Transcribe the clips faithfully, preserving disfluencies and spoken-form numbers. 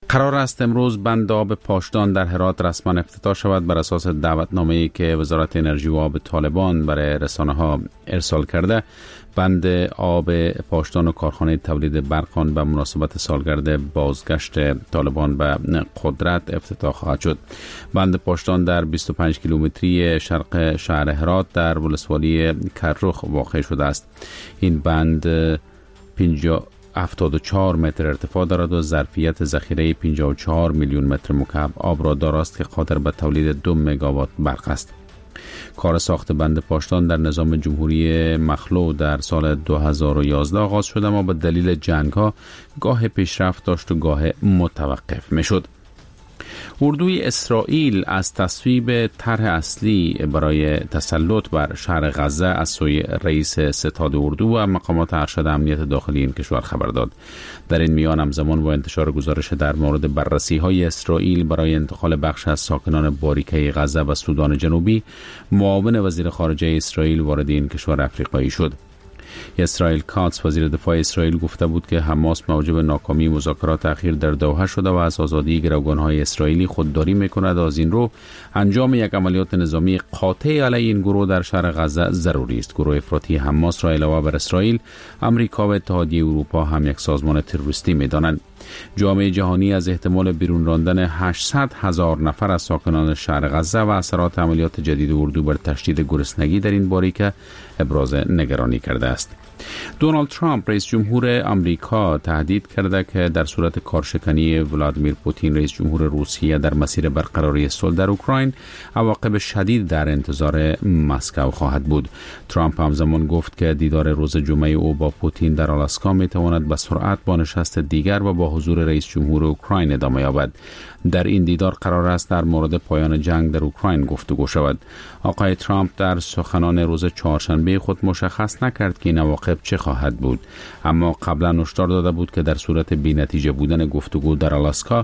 قرار است امروز بند آب پاشدان در هرات رسما افتتاح شود بر اساس دعوتنامه‌ای که وزارت انرژی و آب طالبان برای رسانه‌ها ارسال کرده. بند آب پاشدان و کارخانه تولید برق آن به مناسبت سالگرد بازگشت طالبان به قدرت افتتاح خواهد شد. بند پاشدان در بیست و پنج کیلومتری شرق شهر هرات در ولسوالی کرخ واقع شده است. این بند پنجاه هفتاد و چهار متر ارتفاع دارد و ظرفیت ذخیره پنجاه و چهار میلیون متر مکعب آب را داراست که قادر به تولید دو مگاوات برق است. کار ساخت بند پاشدان در نظام جمهوری مخلوع در سال دو هزار و یازده آغاز شد، اما به دلیل جنگ‌ها گاه پیشرفت داشت و گاه متوقف می‌شد. اردوی اسرائیل از تصویب طرح اصلی برای تسلط بر شهر غزه از سوی رئیس ستاد اردو و مقامات ارشد امنیت داخلی این کشور خبر داد. در این میان همزمان با انتشار گزارش در مورد بررسی‌های اسرائیل برای انتقال بخش از ساکنان باریکه غزه و سودان جنوبی، معاون وزیر خارجه اسرائیل وارد این کشور افریقایی شد. اسرائیل کاتس وزیر دفاع اسرائیل گفته بود که حماس موجب ناکامی مذاکرات اخیر در دوحه شده و از آزادی گروگان‌های اسرائیلی خودداری می‌کند. از این رو انجام یک عملیات نظامی قاطع علیه این گروه در شهر غزه ضروری است. گروه افراطی حماس را علاوه بر اسرائیل، امریکا و اتحادیه اروپا هم یک سازمان تروریستی می‌دانند. جامعه جهانی از احتمال بیرون راندن هشتصد هزار نفر از ساکنان شهر غزه و اثرات عملیات جدید اردو بر تشدید گرسنگی در این باریکه ابراز نگرانی کرده است. دونالد ترامپ رئیس جمهور آمریکا تهدید کرده که در صورت کارشکنی ولادیمیر پوتین رئیس جمهور روسیه در مسیر برقراری صلح در اوکراین، عواقب شدید در انتظار مسکو خواهد بود. ترامپ همزمان گفت که دیدار روز جمعه او با پوتین در آلاسکا می تواند به سرعت با نشست دیگر و با حضور رئیس جمهور اوکراین ادامه یابد. در این دیدار قرار است در مورد پایان جنگ در اوکراین گفتگو شود. آقای ترامپ در سخنان روز چهارشنبه خود مشخص نکرد که این عواقب چه خواهد بود، اما قبلا هشدار داده بود که در صورت بی‌نتیجه بودن گفتگو در آلاسکا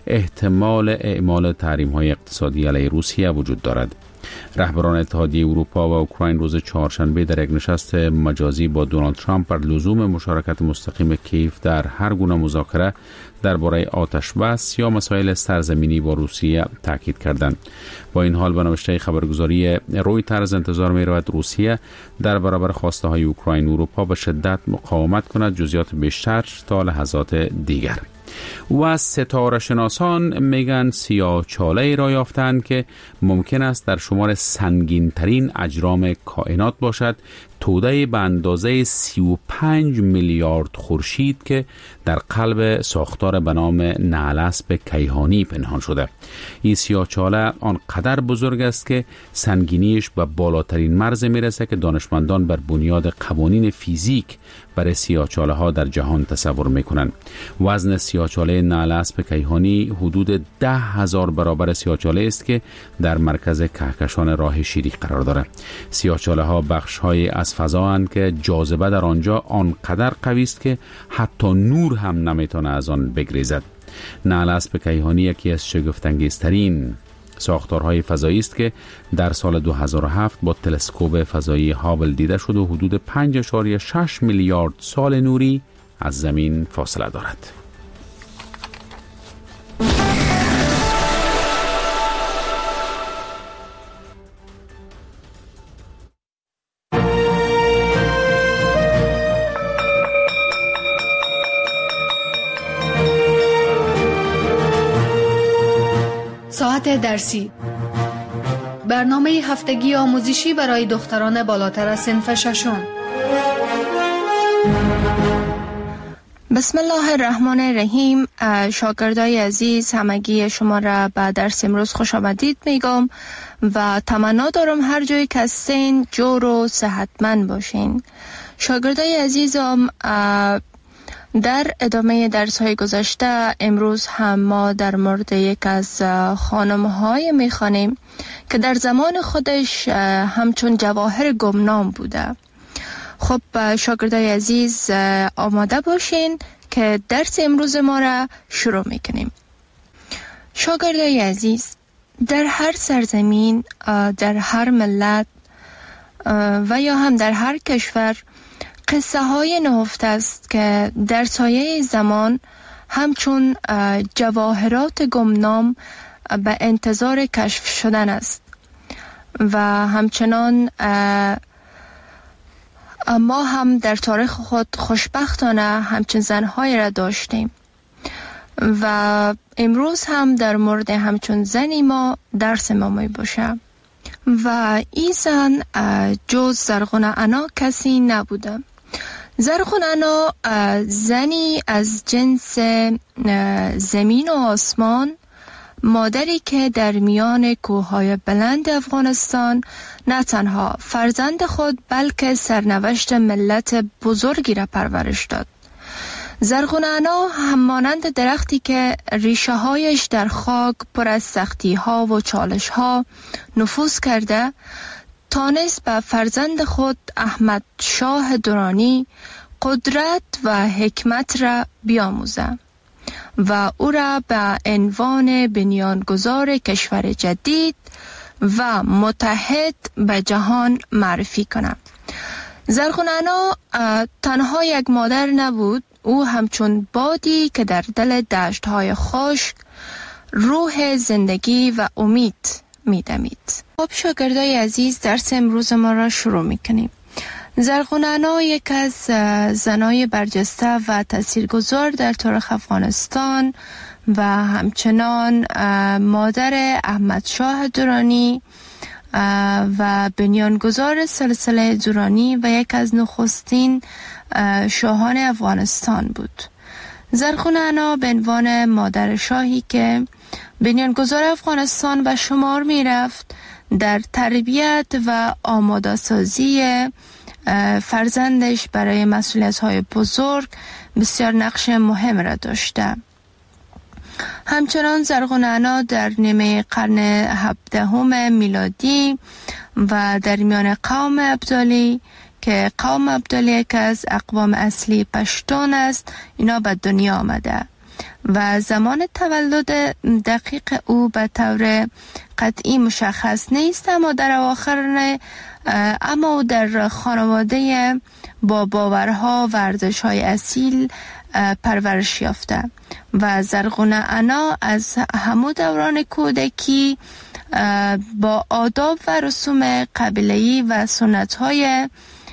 احتمال اعمال تحریم‌های اقتصادی علیه روسیه وجود دارد. رهبران اتحادیه اروپا و اوکراین روز چهارشنبه در یک نشست مجازی با دونالد ترامپ بر لزوم مشارکت مستقیم کیف در هر گونه مذاکره درباره آتش بس یا مسائل سرزمینی با روسیه تاکید کردند. با این حال به نوشته خبرگزاری رویترز انتظار می رود روسیه در برابر خواسته های اوکراین و اروپا به شدت مقاومت کند. جزئیات بیشتر تا لحظات دیگر. و ستاره شناسان میگن سیاه‌چاله را یافتند که ممکن است در شمار سنگین ترین اجرام کائنات باشد، توده به اندازه سی و پنج میلیارد خورشید که در قلب ساختار به نام نعل‌اسب کیهانی پنهان شده. این سیاه‌چاله آنقدر بزرگ است که سنگینیش به بالاترین مرز میرسه که دانشمندان بر بنیاد قوانین فیزیک برای سیاه‌چاله ها در جهان تصور میکنند. وزن سیاه‌چاله نعل‌اسب کیهانی حدود ده هزار برابر سیاه‌چاله است که در مرکز کهکشان راه شیری قرار دارد. سیاه‌چاله ها بخش های از فضا اند که جاذبه در آنجا آنقدر قوی است که حتی نور هم نمیتونه از آن بگریزد. نعل‌اسب کیهانی یکی از شگفت‌انگیزترین ساختارهای فضایی است که در سال دو هزار و هفت با تلسکوپ فضایی هابل دیده شد و حدود پنج ممیز شش میلیارد سال نوری از زمین فاصله دارد. ساعت درسی، برنامه هفتگی آموزشی برای دختران بالاتر از صنف ششم. بسم الله الرحمن الرحیم. شاگردای عزیز، همگی شما را به درس امروز خوش آمدید میگم و تمنا دارم هر جایی که هستین جور و صحتمند باشین. شاگردای عزیزم، در ادامه درس های گذشته امروز هم ما در مورد یک از خانم های میخوانیم که در زمان خودش همچون جواهر گمنام بوده. خب شاگردای عزیز، آماده باشین که درس امروز ما را شروع میکنیم. شاگردای عزیز، در هر سرزمین، در هر ملت و یا هم در هر کشور قصه های نهفته است که در سایه زمان همچون جواهرات گمنام به انتظار کشف شدن است و همچنان ما هم در تاریخ خود خوشبختانه همچون زنهای را داشتیم و امروز هم در مورد همچون زنی ما درس ما می باشه و این زن جز زرغونه انا کسی نبوده. زرغونه انا زنی از جنس زمین و آسمان، مادری که در میان کوههای بلند افغانستان نه تنها فرزند خود بلکه سرنوشت ملت بزرگی را پرورش داد. زرغونه انا همانند درختی که ریشه هایش در خاک پر از سختی ها و چالش ها نفوذ کرده، تانست به فرزند خود احمد شاه درانی قدرت و حکمت را بیاموزه و او را به عنوان بنیانگذار کشور جدید و متحد به جهان معرفی کنه. زرغونه انا تنها یک مادر نبود، او همچون بادی که در دل دشت‌های خشک روح زندگی و امید می‌دمید. خب شاگردای عزیز، درس امروز ما را شروع می‌کنیم. زرغونه انا یک از زنای برجسته و تاثیرگذار در تاریخ افغانستان و همچنان مادر احمد شاه درانی و بنیانگذار سلسله درانی و یک از نخستین شاهان افغانستان بود. زرغونه انا به عنوان مادر شاهی که بنیانگذار افغانستان به شمار می رفت، در تربیت و آماده سازی فرزندش برای مسئولیت های بزرگ بسیار نقش مهم را داشته. همچنان زرغونه انا در نیمه قرن هفدهم میلادی و در میان قوم ابدالی که قوم ابدالی یک از اقوام اصلی پشتون است، اینا به دنیا آمده و زمان تولد دقیق او به طور قطعی مشخص نیست، اما در اواخر اما او در خانواده با باورها و ارزش‌های اصیل پرورش یافته و زرغونه انا از همون دوران کودکی با آداب و رسوم قبیله‌ای و سنت‌های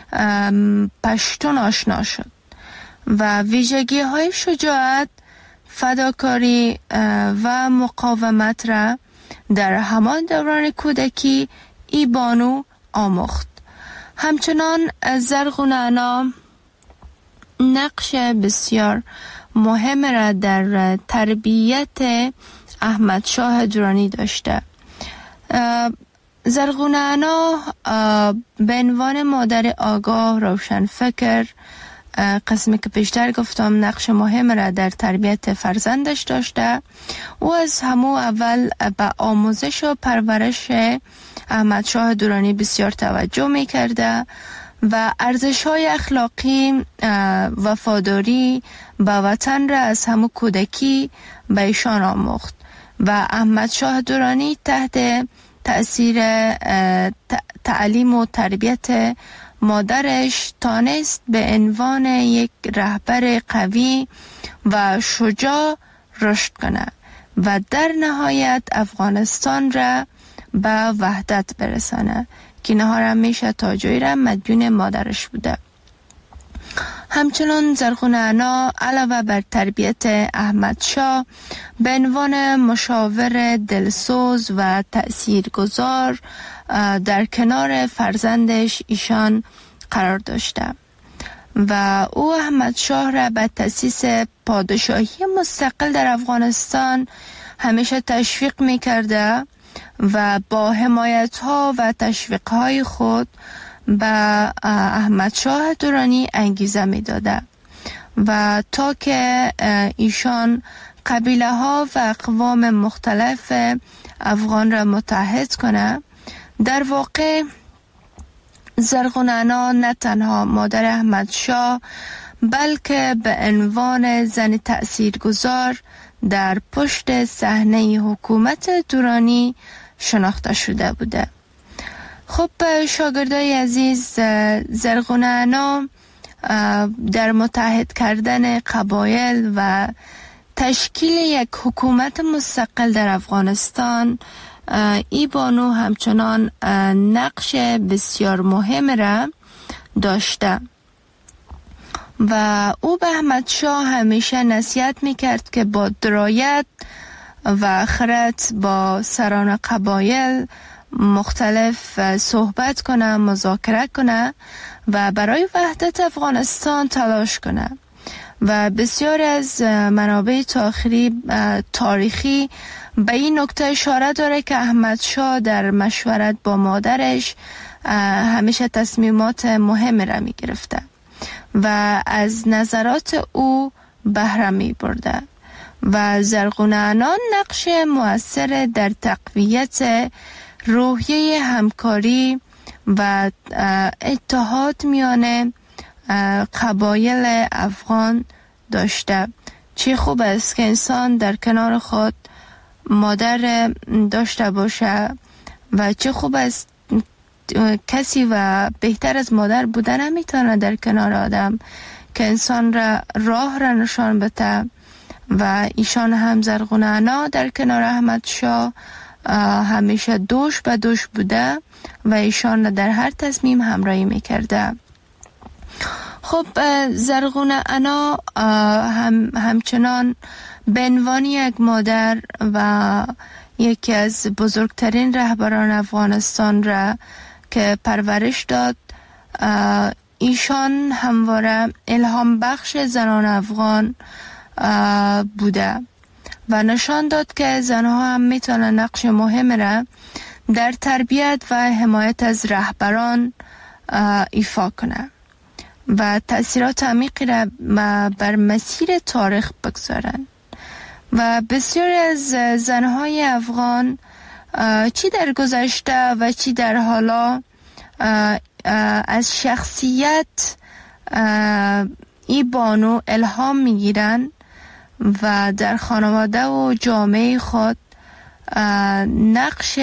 پشتون آشنا شد و ویژگی‌های شجاعت، فداکاری و مقاومت را در همان دوران کودکی ای بانو آموخت. همچنان زرغونه انا نقش بسیار مهم را در تربیت احمد شاه درانی داشته. زرغونه انا به عنوان مادر آگاه، روشن فکر، قسمی که پیشتر گفتم نقش مهم را در تربیت فرزندش داشته. او از همو اول به آموزش و پرورش احمد شاه درانی بسیار توجه می کرده و ارزش‌های اخلاقی، وفاداری به وطن را از همو کودکی به ایشان آموخت و احمد شاه درانی تحت تأثیر تعلیم و تربیت مادرش تانست به عنوان یک رهبر قوی و شجاع رشد کنه و در نهایت افغانستان را به وحدت برسانه که نهار همیشه تاجوی را مدیون مادرش بوده. همچنان زرغونه انا علاوه بر تربیت احمد شاه به عنوان مشاور دلسوز و تأثیرگذار در کنار فرزندش ایشان قرار داشته و او احمد شاه را به تأسیس پادشاهی مستقل در افغانستان همیشه تشویق می کرده و با حمایت ها و تشویق های خود به احمد شاه درانی انگیزه می داده و تا که ایشان قبیله ها و اقوام مختلف افغان را متحد کنه. در واقع زرغونه انا نه تنها مادر احمد شاه بلکه به عنوان زن تأثیرگذار در پشت صحنه حکومت درانی شناخته شده بوده. خب شاگردای عزیز، زرغونه انا در متحد کردن قبایل و تشکیل یک حکومت مستقل در افغانستان ای بانو همچنان نقش بسیار مهم را داشته و او به احمد شاه همیشه نصیحت میکرد که با درایت و خرد با سران قبایل مختلف صحبت کنه، مذاکره کنه و برای وحدت افغانستان تلاش کنه و بسیار از منابع تاریخی تاریخی به این نکته اشاره داره که احمد شاه در مشورت با مادرش همیشه تصمیمات مهم را می گرفته و از نظرات او بهره می برده و زرغون انا نقش مؤثر در تقویت روحیه همکاری و اتحاد میان قبایل افغان داشته. چه خوب است که انسان در کنار خود مادر داشته باشه و چه خوب است کسی و بهتر از مادر بودن نمیتونه در کنار آدم که انسان را راه را نشان بده و ایشان هم زرغون انا در کنار احمد شاه همیشه دوش به دوش بوده و ایشان در هر تصمیم همراهی میکرده. خب زرغون انا هم همچنان به عنوان یک مادر و یکی از بزرگترین رهبران افغانستان را که پرورش داد، ایشان همواره الهام بخش زنان افغان بوده و نشان داد که زنها هم میتونن نقش مهم را در تربیت و حمایت از رهبران ایفا کنه و تأثیرات عمیقی را بر مسیر تاریخ بگذارن و بسیاری از زنهای افغان چی در گذشته و چی در حالا از شخصیت ای بانو الهام میگیرن و در خانواده و جامعه خود نقش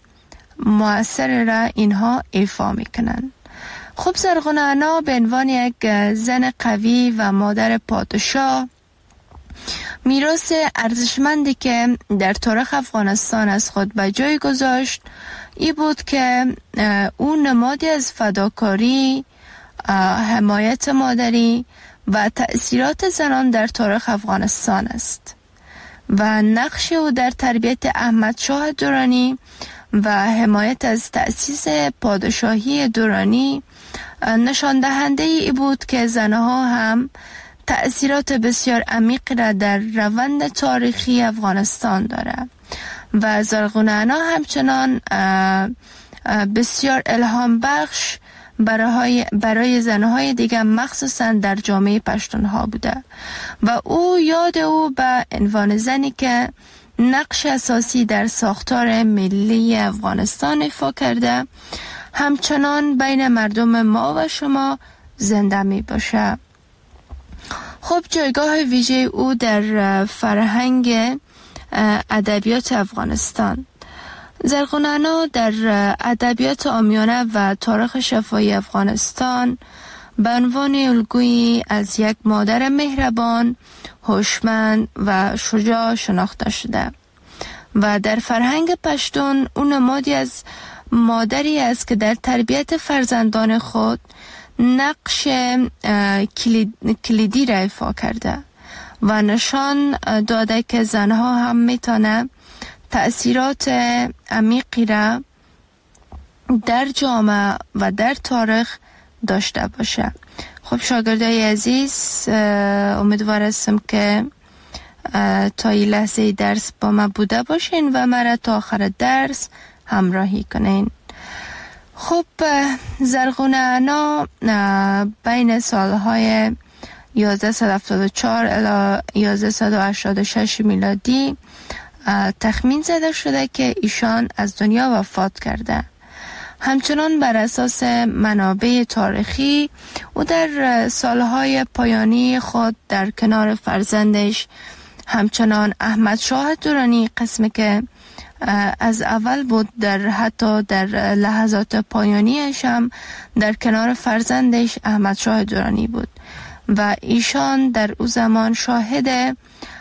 مؤثر را اینها ایفا میکنن. خب زرغون انا به عنوان یک زن قوی و مادر پادشاه میراث ارزشمندی که در تاریخ افغانستان از خود به جای گذاشت ای بود که او نمادی از فداکاری، حمایت مادری و تأثیرات زنان در تاریخ افغانستان است و نقش او در تربیت احمد شاه درانی و حمایت از تأسیس پادشاهی درانی نشان دهنده ای بود که زنها هم تأثیرات بسیار عمیق را در روند تاریخی افغانستان دارد و زرغون انا همچنان بسیار الهام بخش برای برای زنهای دیگر مخصوصا در جامعه پشتونها بوده و او یاد او به عنوان زنی که نقش اساسی در ساختار ملی افغانستان ایفا کرده همچنان بین مردم ما و شما زنده می باشه. خب جایگاه ویژه او در فرهنگ ادبیات افغانستان. زرغون انا در ادبیات عامیانه و تاریخ شفاهی افغانستان به عنوان الگویی از یک مادر مهربان، هوشمند و شجاع شناخته شده و در فرهنگ پشتون اون نمادی از مادری است که در تربیت فرزندان خود نقش کلیدی را ایفا کرده و نشان داده که زنها هم میتونه تأثیرات عمیقی را در جامعه و در تاریخ داشته باشه. خب شاگردای عزیز، امیدوار هستم که تا این لحظه درس با ما بوده باشین و مرا تا آخر درس همراهی کنین. خب زرغون انا بین سالهای یازده هفتاد و چهار الی یازده هشتاد و شش میلادی تخمین زده شده که ایشان از دنیا وفات کرده. همچنان بر اساس منابع تاریخی او در سالهای پایانی خود در کنار فرزندش همچنان احمد شاه درانی، قسمی که از اول بود در حتی در لحظات پایانیش هم در کنار فرزندش احمد شاه درانی بود و ایشان در او زمان شاهد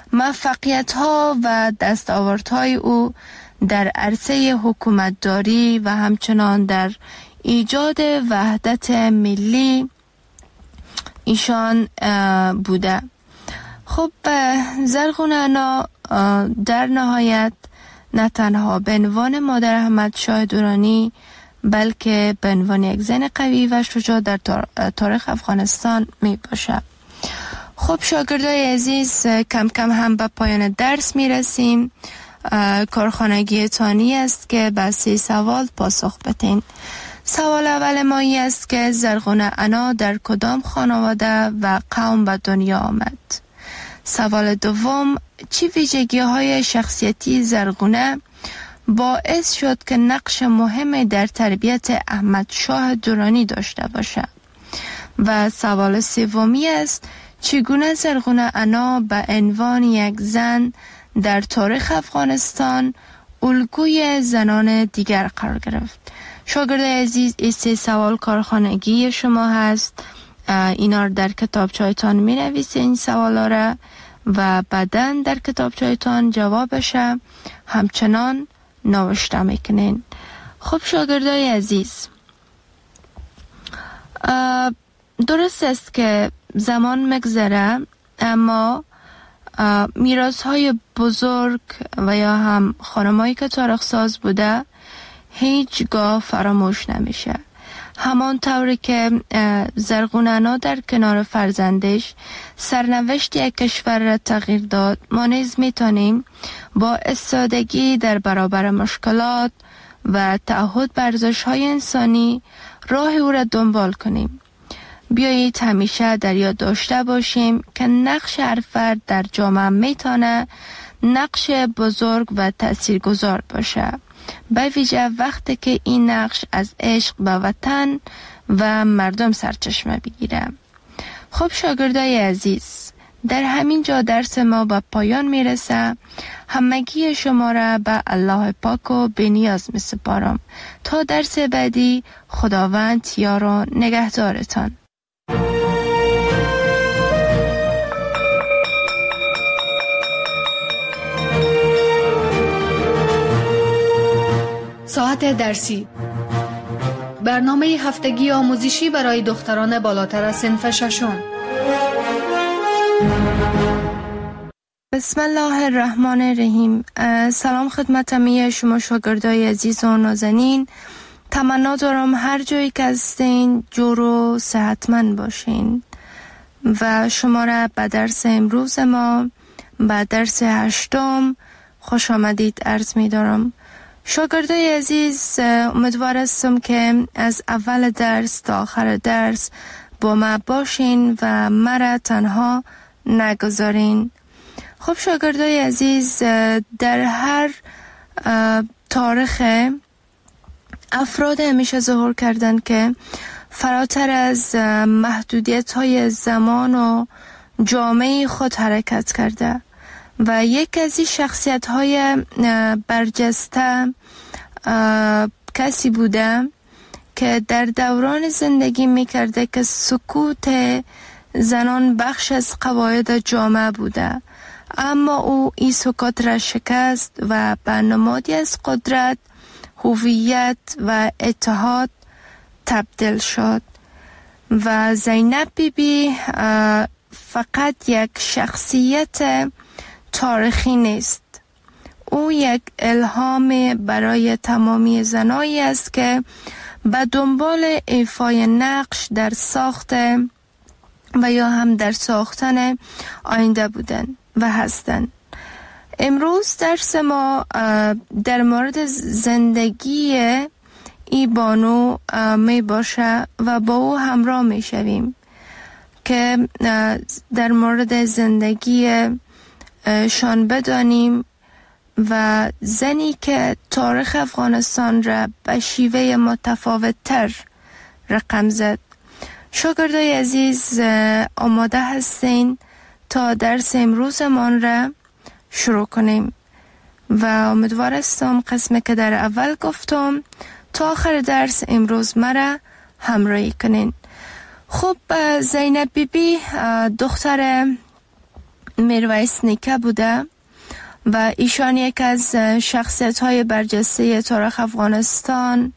موفقیت ها و دستاوردهای او در عرصه حکومتداری و همچنان در ایجاد وحدت ملی ایشان بوده. خب زرغون انا در نهایت نه تنها به عنوان مادر احمد شاه درانی بلکه به عنوان یک زن قوی و شجاع در تاریخ افغانستان می باشد. خب شاگردای عزیز، کم کم هم به پایان درس می رسیم. کارخانگی تانی است که به سه سوال پاسخ بدین. سوال اول ما ای است که زرغون انا در کدام خانواده و قوم به دنیا آمد؟ سوال دوم، چی ویژگی های شخصیتی زرغونه باعث شد که نقش مهمی در تربیت احمد شاه درانی داشته باشد؟ و سوال سومی است، چگونه زرغون انا به عنوان یک زن در تاریخ افغانستان الگوی زنان دیگر قرار گرفت؟ شاگرد عزیز، این سه سوال کارخانگی شما هست. اینا رو در کتابچه‌تان می نویسین این سوالا را و بعداً در کتابچه‌تان جوابش همچنان نوشته میکنین. خب شاگردای عزیز، درست است که زمان مگذره، اما میراث های بزرگ و یا هم خانمایی که تاریخ ساز بوده هیچگاه فراموش نمیشه. همان طوری که زرغون انا در کنار فرزندش سرنوشت یک کشور را تغییر داد، ما نیز میتونیم با استادگی در برابر مشکلات و تعهد به ارزش‌های انسانی راه او را دنبال کنیم. بیایید همیشه در یاد داشته باشیم که نقش هر فرد در جامعه میتونه نقش بزرگ و تاثیرگذار باشه، به ویژه وقتی که این نقش از عشق به وطن و مردم سرچشمه بگیره. خب شاگردای عزیز، در همین جا درس ما به پایان میرسه. همگی شما را به الله پاک و بی‌نیاز می سپارم. تا درس بعدی، خداوند یار و نگهدارتان. ساعت درسی، برنامه هفتگی آموزشی برای دختران بالاتر از صنف ششم. بسم الله الرحمن الرحیم. سلام خدمت همه شما شاگردای عزیز و نازنین. تمنا دارم هر جایی که هستین جور و صحتمند باشین و شما را به درس امروز ما، به درس هشتم خوش آمدید عرض می دارم. شاگردای عزیز، امیدوار هستم که از اول درس تا آخر درس با ما باشین و مرا تنها نگذارین. خب شاگردای عزیز، در هر تاریخ افراد همیشه ظهور کردن که فراتر از محدودیت های زمان و جامعه خود حرکت کرده و یک از این شخصیت های برجسته کسی بوده که در دوران زندگی میکرده که سکوت زنان بخش از قواعد جامعه بوده، اما او این سکوت را شکست و به نمادی از قدرت، هویت و اتحاد تبدیل شد. و زینب بی بی فقط یک شخصیت تاریخی نیست، او یک الهام برای تمامی زنایی است که به دنبال ایفای نقش در ساخت و یا هم در ساختن آینده بودن و هستن. امروز درس ما در مورد زندگی ای بانو می باشه و با او همراه می شویم که در مورد زندگی شان بدانیم و زنی که تاریخ افغانستان را به شیوه متفاوت تر رقم زد. شاگردای عزیز، آماده هستین تا درس امروزمان را شروع کنیم و امیدوار هستم قسمی که در اول گفتم تا آخر درس امروز مرا همراهی کنین. خب زینب بی بی دختر میرویس نیکه بوده و ایشان یک از شخصیت های برجسته تاریخ افغانستان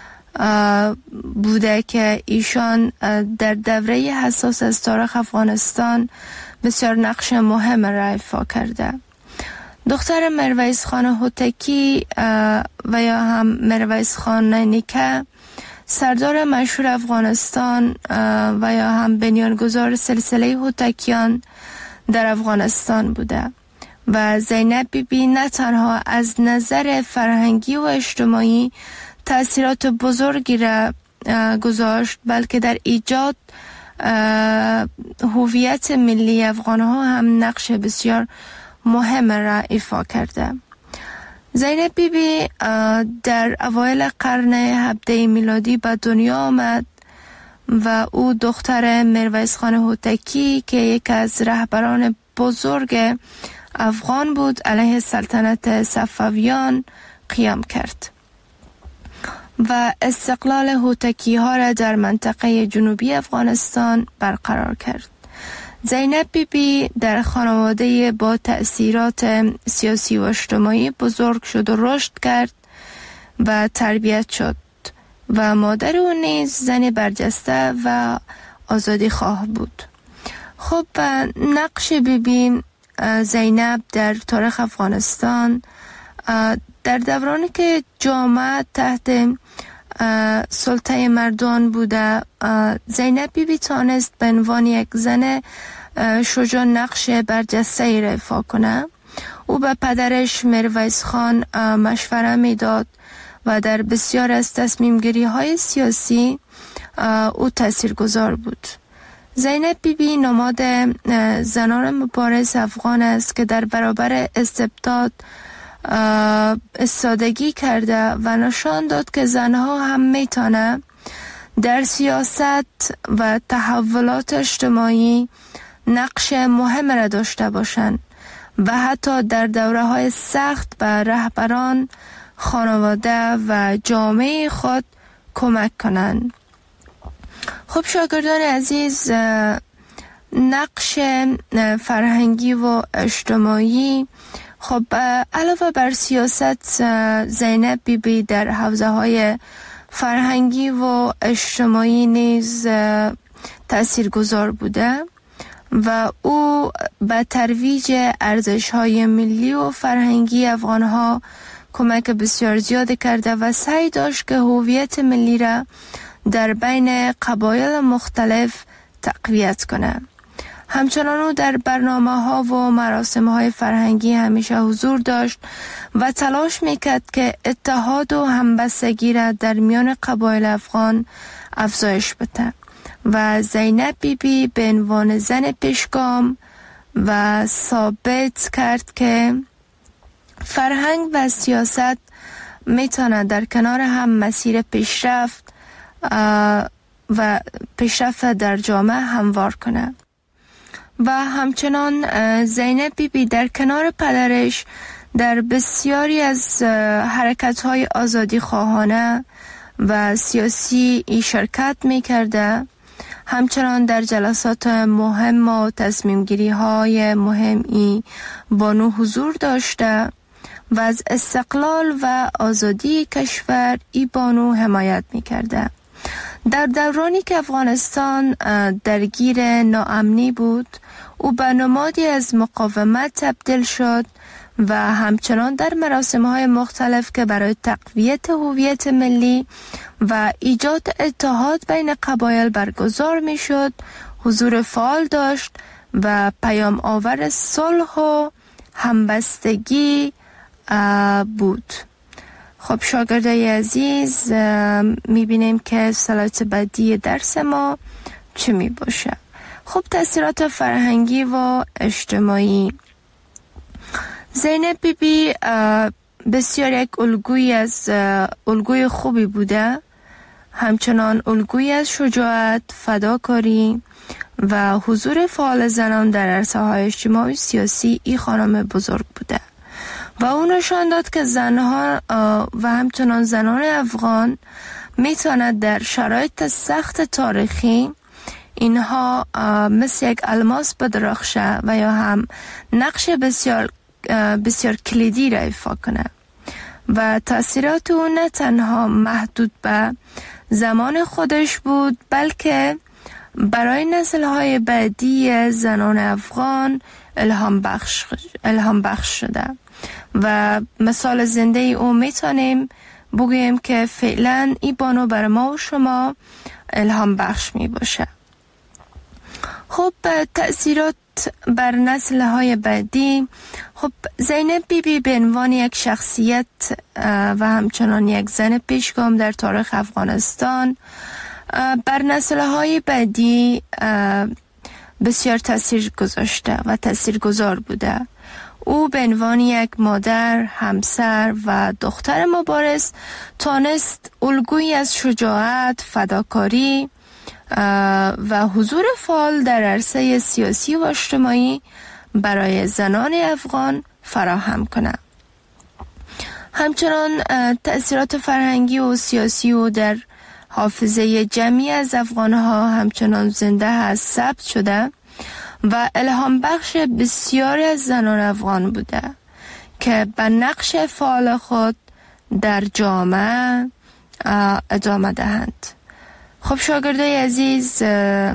بوده که ایشان در دوره حساس از تاریخ افغانستان بسیار نقش مهم را ایفا کرده. دختر میرویس خان هوتکی و یا هم میرویس خان نیکه سردار مشهور افغانستان و یا هم بنیانگذار سلسله هوتکیان در افغانستان بوده و زینب بی بی نه تنها از نظر فرهنگی و اجتماعی تأثیرات بزرگی را گذاشت بلکه در ایجاد هویت ملی افغان ها هم نقش بسیار مهم را ایفا کرده. زینب بی بی در اوایل قرن هفدهم میلادی به دنیا آمد و او دختر میرویس خان هوتکی که یک از رهبران بزرگ افغان بود علیه سلطنت صفویان قیام کرد و استقلال هوتکی ها را در منطقه جنوبی افغانستان برقرار کرد. زینب بی بی در خانواده با تأثیرات سیاسی و اجتماعی بزرگ شد و رشد کرد و تربیت شد و مادر او نیز زن برجسته و آزادی خواه بود. خب نقش بی بی زینب در تاریخ افغانستان در دورانی که جامعه تحت سلطه مردان بوده، زینب بی بی تانست به عنوان یک زن شجاع نقش برجسته را ایفا کنه. او به پدرش میرویس خان مشوره میداد و در بسیار از تصمیم گیری های سیاسی او تاثیرگذار بود. زینب بی بی نماد زنان مبارز افغان است که در برابر استبداد استادگی کرده و نشان داد که زنها هم میتونه در سیاست و تحولات اجتماعی نقش مهم را داشته باشند و حتی در دوره های سخت به رهبران، خانواده و جامعه خود کمک کنند. خب شاگردان عزیز، نقش فرهنگی و اجتماعی، خب علاوه بر سیاست، زینب بی بی در حوزه های فرهنگی و اجتماعی نیز تاثیرگذار بوده و او به ترویج ارزش های ملی و فرهنگی افغان ها کمک بسیار زیاد کرده و سعی داشت که هویت ملی را در بین قبایل مختلف تقویت کنه. همچنان او در برنامه ها و مراسم های فرهنگی همیشه حضور داشت و تلاش میکرد که اتحاد و همبستگی را در میان قبایل افغان افزایش بده و زینب بی بی به عنوان زن پیشگام و ثابت کرد که فرهنگ و سیاست میتونه در کنار هم مسیر پیشرفت و پیشرفت در جامعه هموار کنه. و همچنان زینب بی بی در کنار پدرش در بسیاری از حرکت‌های آزادی خواهانه و سیاسی ای شرکت می‌کرده. همچنان در جلسات مهم و تصمیم‌گیری‌های مهمی بانو حضور داشته و از استقلال و آزادی کشور ای بانو حمایت می‌کرده. در دورانی که افغانستان درگیر ناامنی بود، او به نمادی از مقاومت تبدیل شد و همچنان در مراسم‌های مختلف که برای تقویت هویت ملی و ایجاد اتحاد بین قبایل برگزار می‌شد حضور فعال داشت و پیام آور صلح و همبستگی بود. خب شاگردای عزیز، میبینیم که سلایت بعدی درس ما چی می باشه. خب تأثیرات فرهنگی و اجتماعی. زینب بی بی بسیار یک الگوی از الگوی خوبی بوده، همچنان الگوی از شجاعت، فداکاری و حضور فعال زنان در عرصه های اجتماعی سیاسی ای خانم بزرگ بوده و اون نشان داد که زنها و همچنان زنان افغان میتواند در شرایط سخت تاریخی اینها مثل یک الماس بدرخشه و یا هم نقش بسیار بسیار کلیدی را ایفا کنه و تأثیرات او نه تنها محدود به زمان خودش بود بلکه برای نسل‌های بعدی زنان افغان الهام بخش الهام بخش شده و مثال زنده او میتونیم بگوییم که فعلا این بانو بر ما و شما الهام بخش می باشه. خب تأثیرات بر نسل‌های بعدی، خب زینب بی بی به عنوان یک شخصیت و همچنان یک زن پیشگام در تاریخ افغانستان بر نسل‌های بعدی بسیار تأثیر گذاشته و تأثیرگذار بوده. او به عنوان یک مادر، همسر و دختر مبارز تانست الگویی از شجاعت، فداکاری و حضور فعال در عرصه سیاسی و اجتماعی برای زنان افغان فراهم کنند. همچنان تأثیرات فرهنگی و سیاسی او در حافظه جمعی از افغانها همچنان زنده هست، ثبت شده و الهام بخش بسیاری از زنان افغان بوده که به نقش فعال خود در جامعه ادامه دهند. خب شاگردای عزیز،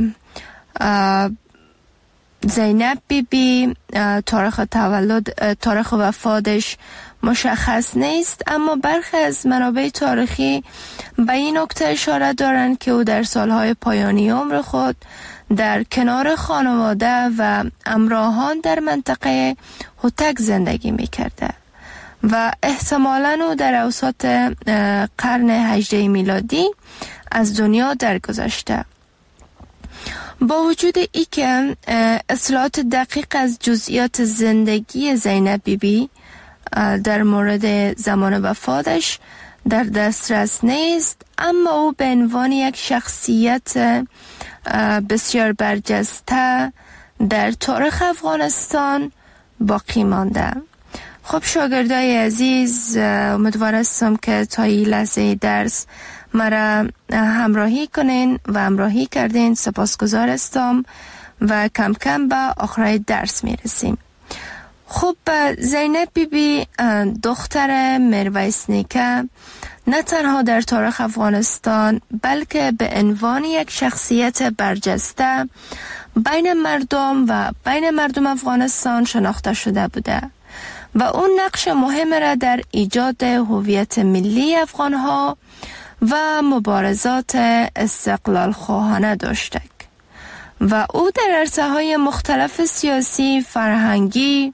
زینب بی بی تاریخ تولد تاریخ وفاتش مشخص نیست، اما برخی از منابع تاریخی به این نکته اشاره دارند که او در سالهای پایانی عمر خود در کنار خانواده و همراهان در منطقه هوتک زندگی می‌کرده و احتمالاً او در اوسط قرن هجدهم میلادی از دنیا درگذشته. با وجود ای که اطلاعات دقیق از جزئیات زندگی زینب بی بی در مورد زمان وفاتش در دسترس نیست، اما او به عنوان یک شخصیت بسیار برجسته در تاریخ افغانستان باقی مانده. خب شاگردای عزیز، امیدوار هستم که تا این لحظه درس مرا همراهی کنین و همراهی کردین. سپاسگزار هستم و کم کم به آخر درس میرسیم. خب زینب بی بی دختر میرویس نیکه نه تنها در تاریخ افغانستان بلکه به عنوان یک شخصیت برجسته بین مردم و بین مردم افغانستان شناخته شده بوده و اون نقش مهم را در ایجاد هویت ملی افغانها و مبارزات استقلال خواهانه داشته و او در عرصه‌های مختلف سیاسی، فرهنگی،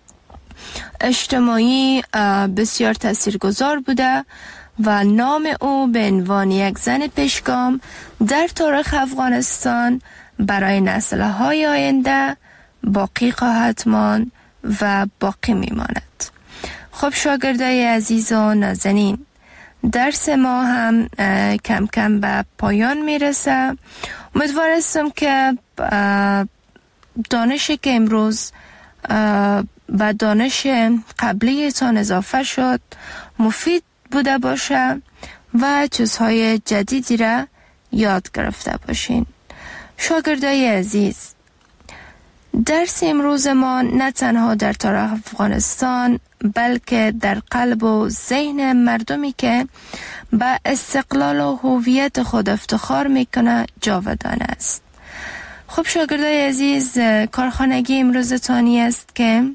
اجتماعی بسیار تاثیرگذار بوده و نام او به عنوان یک زن پیشگام در تاریخ افغانستان برای نسل‌های آینده باقی خواهد ماند و باقی میماند. خب شاگردای عزیز و نازنین، درس ما هم کم کم به پایان میرسه. امیدوار هستم که دانشی که امروز و دانش قبلی تان اضافه شد مفید بوده باشه و چیزهای جدیدی را یاد گرفته باشین. شاگردای عزیز، درس امروز ما نه تنها در تاریخ افغانستان بلکه در قلب و ذهن مردمی که به استقلال و هویت خود افتخار میکنه جاودان است. خب شاگردای عزیز، کارخانگی امروزتانی است که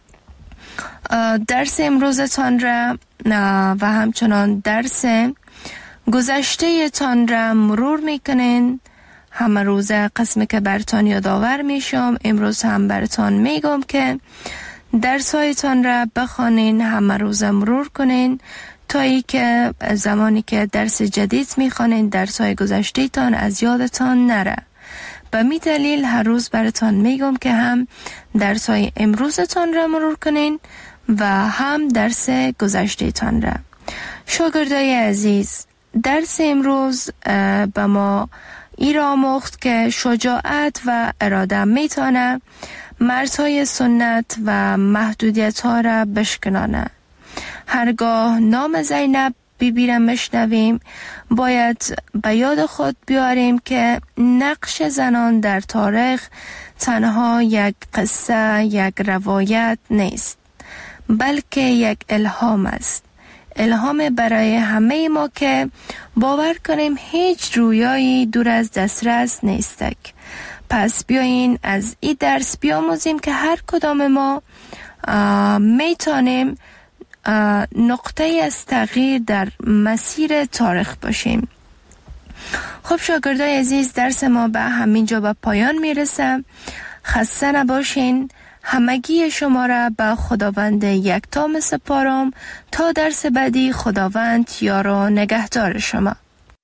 درس امروزتان را و همچنان درس گذشته تان را مرور میکنین. همه روز قسمی که برتان یادآور میشم، امروز هم برتان میگم که درس هایتان را بخوانین، همه روز مرور کنین تا ای که زمانی که درس جدید میخوانین درس های گذشته تان از یادتان نره. به می دلیل هر روز برتان میگم که هم درس های امروزتان را مرور کنین و هم درس گذشته تان را. شاگردای عزیز، درس امروز به ما ای را آموخت که شجاعت و اراده میتونه مرزهای سنت و محدودیت ها را بشکنانه. هرگاه نام زینب بیبی را میشنویم باید به یاد خود بیاریم که نقش زنان در تاریخ تنها یک قصه، یک روایت نیست، بلکه یک الهام است. الهام برای همه ما که باور کنیم هیچ رویایی دور از دسترس نیستک. پس بیایین از این درس بیاموزیم که هر کدام ما میتونیم نقطه از تغییر در مسیر تاریخ باشیم. خب شاگردای عزیز، درس ما به همین جا به پایان میرسه. خسته نباشین. همگی شما را به خداوند یکتا میسپارم تا درس بعدی. خداوند یار و نگهدار شما.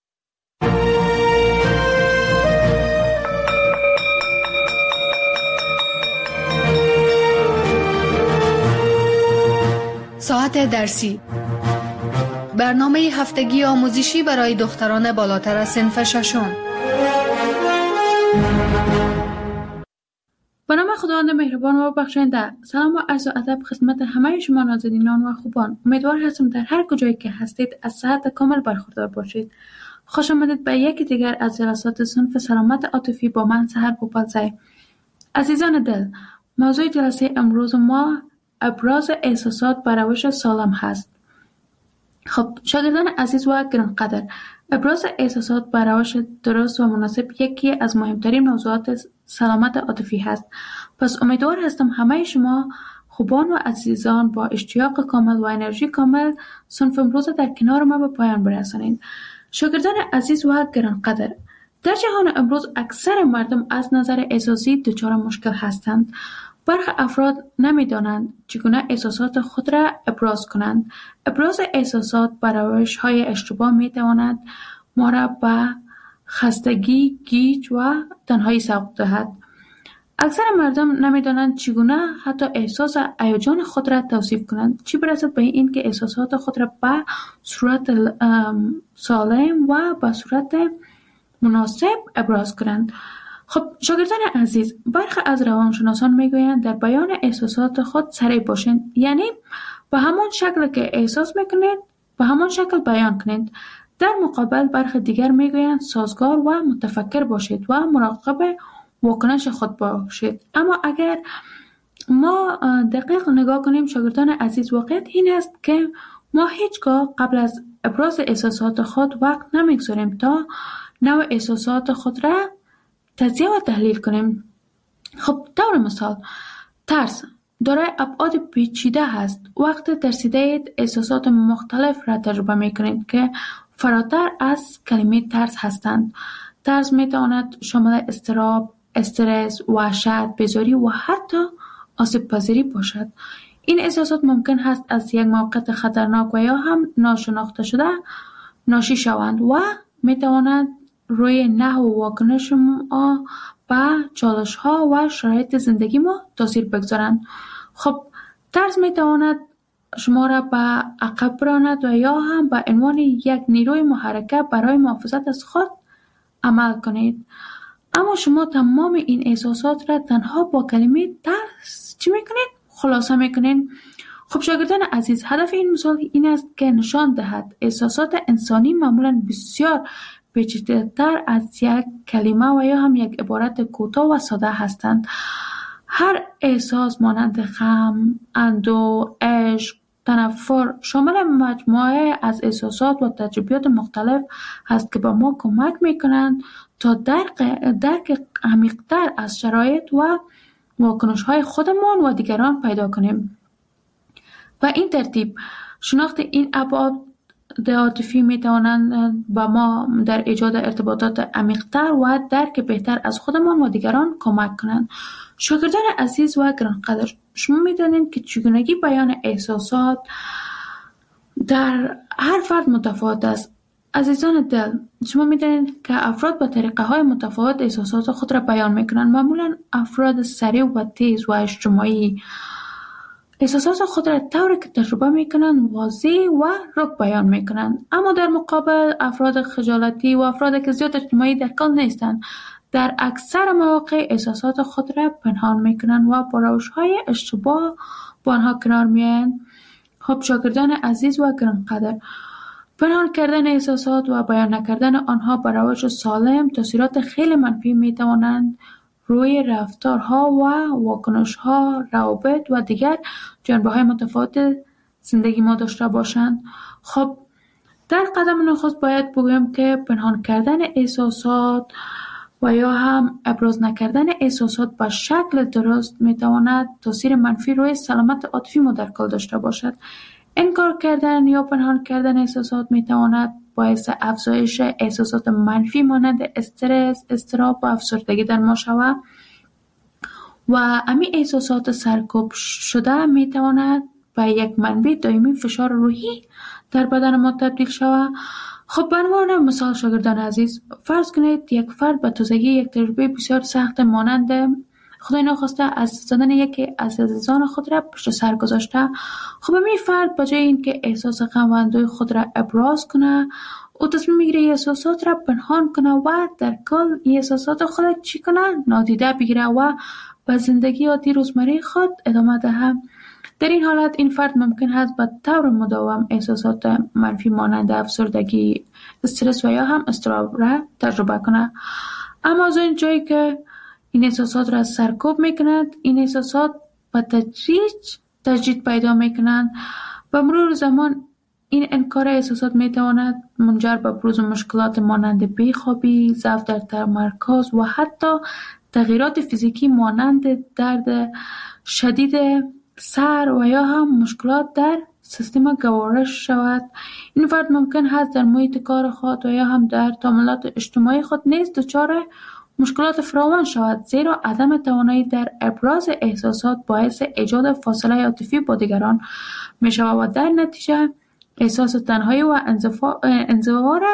ساعت درسی، برنامه هفتگی آموزشی برای دختران بالاتر از صنف ششم. به نام خداوند مهربان و بخشنده. سلام و عرض و ادب خدمت همه شما نازنینان و خوبان. امیدوار هستم در هر کجایی که هستید از صحت کامل برخوردار باشید. خوش آمدید به یکی دیگر از جلسات صنف سلامت عاطفی با من سحر بوپالزی. عزیزان دل، موضوع جلسه امروز ما ابراز احساسات بر روش سالم هست. خب شاگردان عزیز و گرانقدر، ابراز احساسات بر روش درست و مناسب یکی از مهمترین موضوعات سلامت عاطفی هست. پس امیدوار هستم همه شما خوبان و عزیزان با اشتیاق کامل و انرژی کامل صنف امروز در کنار ما به پایان برسانید. شاگردان عزیز و گرانقدر، در جهان امروز اکثر مردم از نظر احساسی دچار مشکل هستند. برخی افراد نمی‌دانند چگونه احساسات خود را ابراز کنند. ابراز احساسات بر روش‌های اشتباه می‌تواند ما را به خستگی، گیج و تنهایی سوق دهد. اکثر مردم نمی‌دانند چگونه حتی احساس هیجان خود را توصیف کنند، چه برسد به این که احساسات خود را به صورت سالم و به صورت مناسب ابراز کنند. خب شاگردان عزیز، برخی از روانشناسان میگویند در بیان احساسات خود سریع باشید، یعنی به همان شکل که احساس میکنید به همان شکل بیان کنید. در مقابل برخی دیگر میگویند سازگار و متفکر باشید و مراقب واکنش خود باشید. اما اگر ما دقیق نگاه کنیم شاگردان عزیز، واقعیت این است که ما هیچگاه قبل از ابراز احساسات خود وقت نمیگذاریم تا نوع احساسات خود را تجزیه و تحلیل کنیم. خب طور مثال، ترس دارای ابعاد پیچیده هست. وقتی ترسیده اید احساسات مختلف را تجربه می کنید که فراتر از کلمه ترس هستند. ترس می تواند شامل اضطراب، استرس، وحشت، بیزاری و حتی آسیب پذیری باشد. این احساسات ممکن است از یک موقعیت خطرناک و یا هم ناشناخته شده ناشی شوند و می تواند روی نحو و واکنش ما به چالش ها و شرایط زندگی ما تاثیر بگذارند. خب ترس می تواند شما را به عقب براند و یا هم به عنوان یک نیروی محرکه برای محافظت از خود عمل کنید. اما شما تمام این احساسات را تنها با کلمه ترس چی می کنید؟ خلاصه می کنید. خب شاگردان عزیز، هدف این مثال این است که نشان دهد احساسات انسانی معمولا بسیار پیچیده‌تر از یک کلمه و یا هم یک عبارت کوتاه و ساده هستند. هر احساس مانند غم، اندوه، عشق، تنفر شامل مجموعه از احساسات و تجربیات مختلف هست که به ما کمک می‌کنند تا درک درک عمیق‌تر از شرایط و واکنش‌های خودمان و دیگران پیدا کنیم. و این ترتیب شناخت این ابعاد عاطفی می توانند با ما در ایجاد ارتباطات عمیق‌تر و درک بهتر از خودمان و دیگران کمک کنند. شاگردان عزیز و گرانقدر، شما می دانید که چگونگی بیان احساسات در هر فرد متفاوت است. عزیزان دل، شما می دانید که افراد با طریقه های متفاوت احساسات خود را بیان می کنند. معمولا افراد سریع و تیز و اجتماعی احساسات خود را طوری که تجربه میکنند واضح و رک بیان میکنند. اما در مقابل افراد خجالتی و افراد که زیاد اجتماعی در کار نیستند در اکثر مواقع احساسات خود را پنهان میکنند و با روش‌های اشتباه با آنها کنار میآیند. خب شاگردان عزیز و گرانقدر، پنهان کردن احساسات و بیان نکردن آنها بر روش سالم تاثیرات خیلی منفی می توانند روی رفتارها و واکنش‌ها، روابط و دیگر جنبه‌های متفاوت زندگی ما داشته باشند. خب در قدم نخست باید بگویم که پنهان کردن احساسات و یا هم ابراز نکردن احساسات به شکل درست می تواند تاثیر منفی روی سلامت عاطفی ما در کل داشته باشد. انکار کردن یا پنهان کردن احساسات می تواند باعث افزایش احساسات منفی مانند استرس، اضطراب و افسردگی در ما شود و امی احساسات سرکوب شده می تواند به یک منبع دائمی فشار روحی در بدن ما تبدیل شود. خب به عنوان مثال شاگردان عزیز، فرض کنید یک فرد به تازگی یک تجربه بسیار سخت مانند خدای ناخواسته از زدن یکی از عزیزان خود را پشت سر گذاشته. خب این فرد به جای اینکه احساس غم و اندوه خود را ابراز کنه، او تصمیم میگیره احساسات را پنهان کنه و در کل احساسات خود را چی کنه؟ نادیده بگیره و به زندگی عادی روزمره خود ادامه دهد. در این حالت این فرد ممکن است به طور مداوم احساسات منفی مانند افسردگی، استرس و یا هم اضطراب را تجربه کنه. اما از اون جایی که این احساسات را سرکوب میکنند، این احساسات به تدریج تجدید پیدا میکنند. به مرور زمان این انکار احساسات میتواند منجر به بروز مشکلات مانند بیخوابی، ضعف در تمرکز و حتی تغییرات فیزیکی مانند درد شدید سر و یا هم مشکلات در سیستم گوارش شود. این فرد ممکن است در محیط کار خود و یا هم در تعاملات اجتماعی خود نیز دچار مشکلات فراوان شود، زیرا عدم توانایی در ابراز احساسات باعث ایجاد فاصله عاطفی با دیگران می شود و در نتیجه احساس تنهایی و انزوا را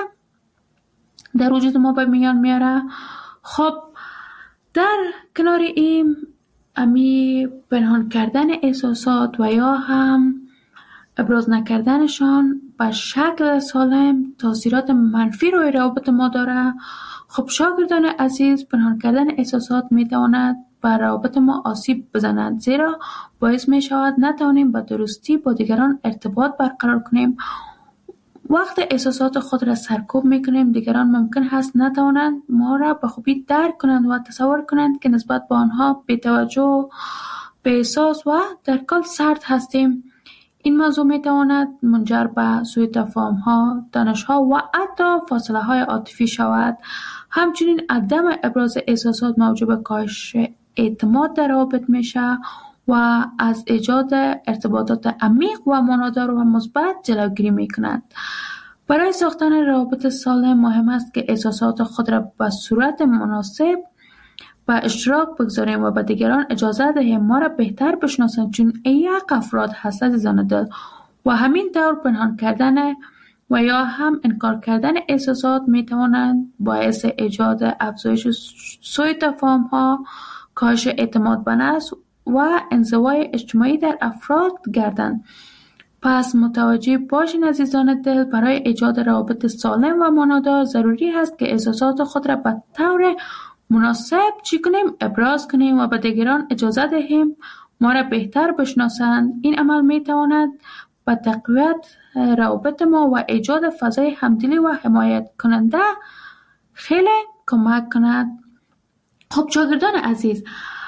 در وجود ما به میان میاره. خب در کنار این امی پنهان کردن احساسات و یا هم ابراز نکردنشان به شکل سالم تاثیرات منفی روی روابط ما داره. خب شاگردان عزیز، پنهان کردن احساسات می تواند بر روابط ما آسیب بزند، زیرا باعث می شود نتوانیم به درستی با دیگران ارتباط برقرار کنیم. وقت احساسات خود را سرکوب می کنیم، دیگران ممکن است نتوانند ما را به خوبی درک کنند و تصور کنند که نسبت به آنها بی‌توجه، بی‌احساس و در کل سرد هستیم. این موضوع می تواند منجر به سوء تفاهم‌ها، تنش‌ها و حتی فاصله‌های عاطفی شود. همچنین عدم ابراز احساسات موجب کاهش اعتماد در روابط میشه و از ایجاد ارتباطات عمیق و معنادار و مثبت جلوگیری میکند. برای ساختن روابط سالم مهم است که احساسات خود را به صورت مناسب به اشتراک بگذاریم و به دیگران اجازه دهیم ما را بهتر بشناسند، چون یک افراد هست عزیزان دل و همین طور پنهان کردن و یا هم انکار کردن احساسات می توانند باعث ایجاد افزایش سوء تفاهم‌ها، کاهش اعتماد به نفس و انزوای اجتماعی در افراد گردند. پس متوجه باشین عزیزان دل، برای ایجاد روابط سالم و معنادار ضروری است که احساسات خود را به طور مناسب چی کنیم؟ ابراز کنیم و به دیگران اجازه دهیم ما را بهتر بشناسند. این عمل می تواند به تقویت روابط ما و ایجاد فضای همدلی و حمایت کننده خیلی کمک کند. خب شاگردان عزیز،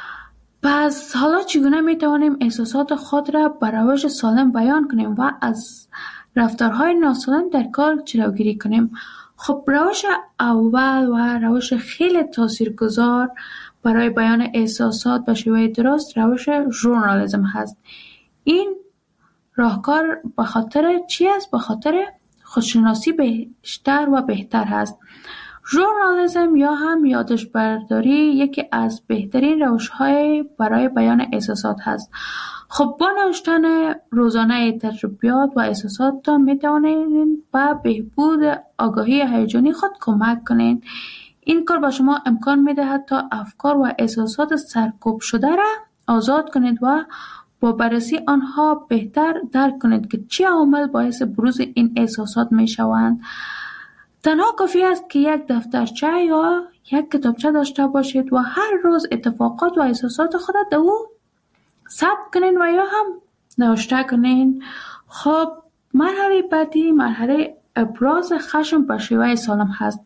پس حالا چگونه می توانیم احساسات خود را به روش سالم بیان کنیم و از رفتارهای ناسالم در کار جلوگیری کنیم؟ خب روش اول و روش خیلی تاثیرگذار برای بیان احساسات به شیوه درست روش ژورنالیسم هست. این راهکار به خاطر چی است؟ به خاطر خودشناسی بیشتر و بهتر هست. ژورنالیسم یا هم یادداشت برداری یکی از بهترین روش‌های برای بیان احساسات هست. خب با نوشتن روزانه تجربیات و احساساتتان می توانید به بهبود آگاهی هیجانی خود کمک کنید. این کار به شما امکان می دهد تا افکار و احساسات سرکوب شده را آزاد کنید و با بررسی آنها بهتر درک کنید که چه عوامل باعث بروز این احساسات می شوند. تنها کافی است که یک دفترچه یا یک کتابچه داشته باشید و هر روز اتفاقات و احساسات خود در او ثبت کنین و یا هم نوشته کنین. خب مرحله بعدی مرحله ابراز خشم به شیوه سالم هست.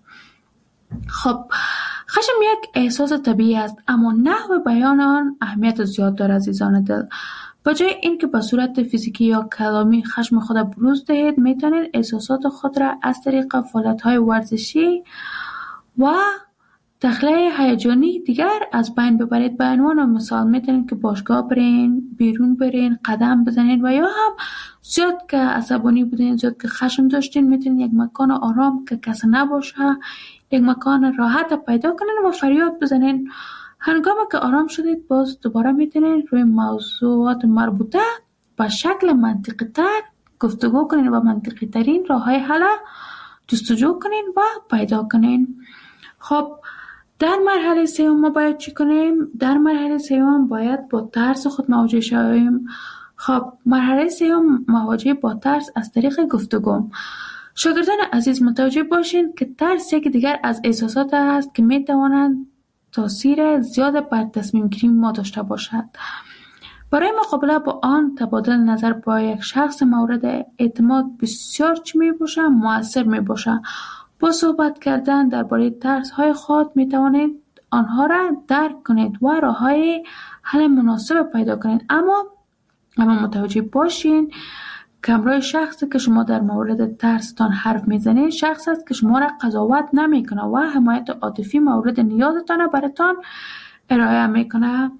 خب خشم یک احساس طبیعی است، اما نحو بیان آن اهمیت زیاد دارد عزیزان دل. به جای اینکه به صورت فیزیکی یا کلامی خشم خود بروز دهید، میتونید احساسات خود را از طریق فعالیت‌های ورزشی و تخلیه هیجانی دیگر از بین ببرید. به عنوان مثال میتونید که باشگاه برین، بیرون برین، قدم بزنید و یا هم زیاد که عصبانی بودین، زیاد که خشم داشتین، میتونید یک مکان آرام که کسی نباشه، یک مکان راحت پیدا کنین و فریاد بزنین. هنگامی که آرام شدید باز دوباره میتونید روی موضوعات مربوطه به شکل منطقی تر گفتگو کنین و منطقی ترین راه های حل جستجو کنین و پیدا کنین. خب در مرحله سوم ما باید چی کنیم؟ در مرحله سوم باید با ترس خود مواجه شویم. خب مرحله سوم مواجهه با ترس از طریق گفتگو. شاگردان عزیز متوجه باشین که ترس یک دیگر از احساسات است که میتوانند تاثیر زیاد بر تصمیم گیری ما داشته باشد. برای مقابله با آن تبادل نظر با یک شخص مورد اعتماد بسیار چی می باشه؟ مؤثر می باشه. با صحبت کردن درباره ترس های خود می توانید آنها را درک کنید و راه های حل مناسب پیدا کنید. اما اما متوجه باشین که همراه شخصی که شما در مورد ترستان حرف میزنید شخص است که شما را قضاوت نمیکنه و حمایت عاطفی مورد نیازتان براتان ارائه میکنه.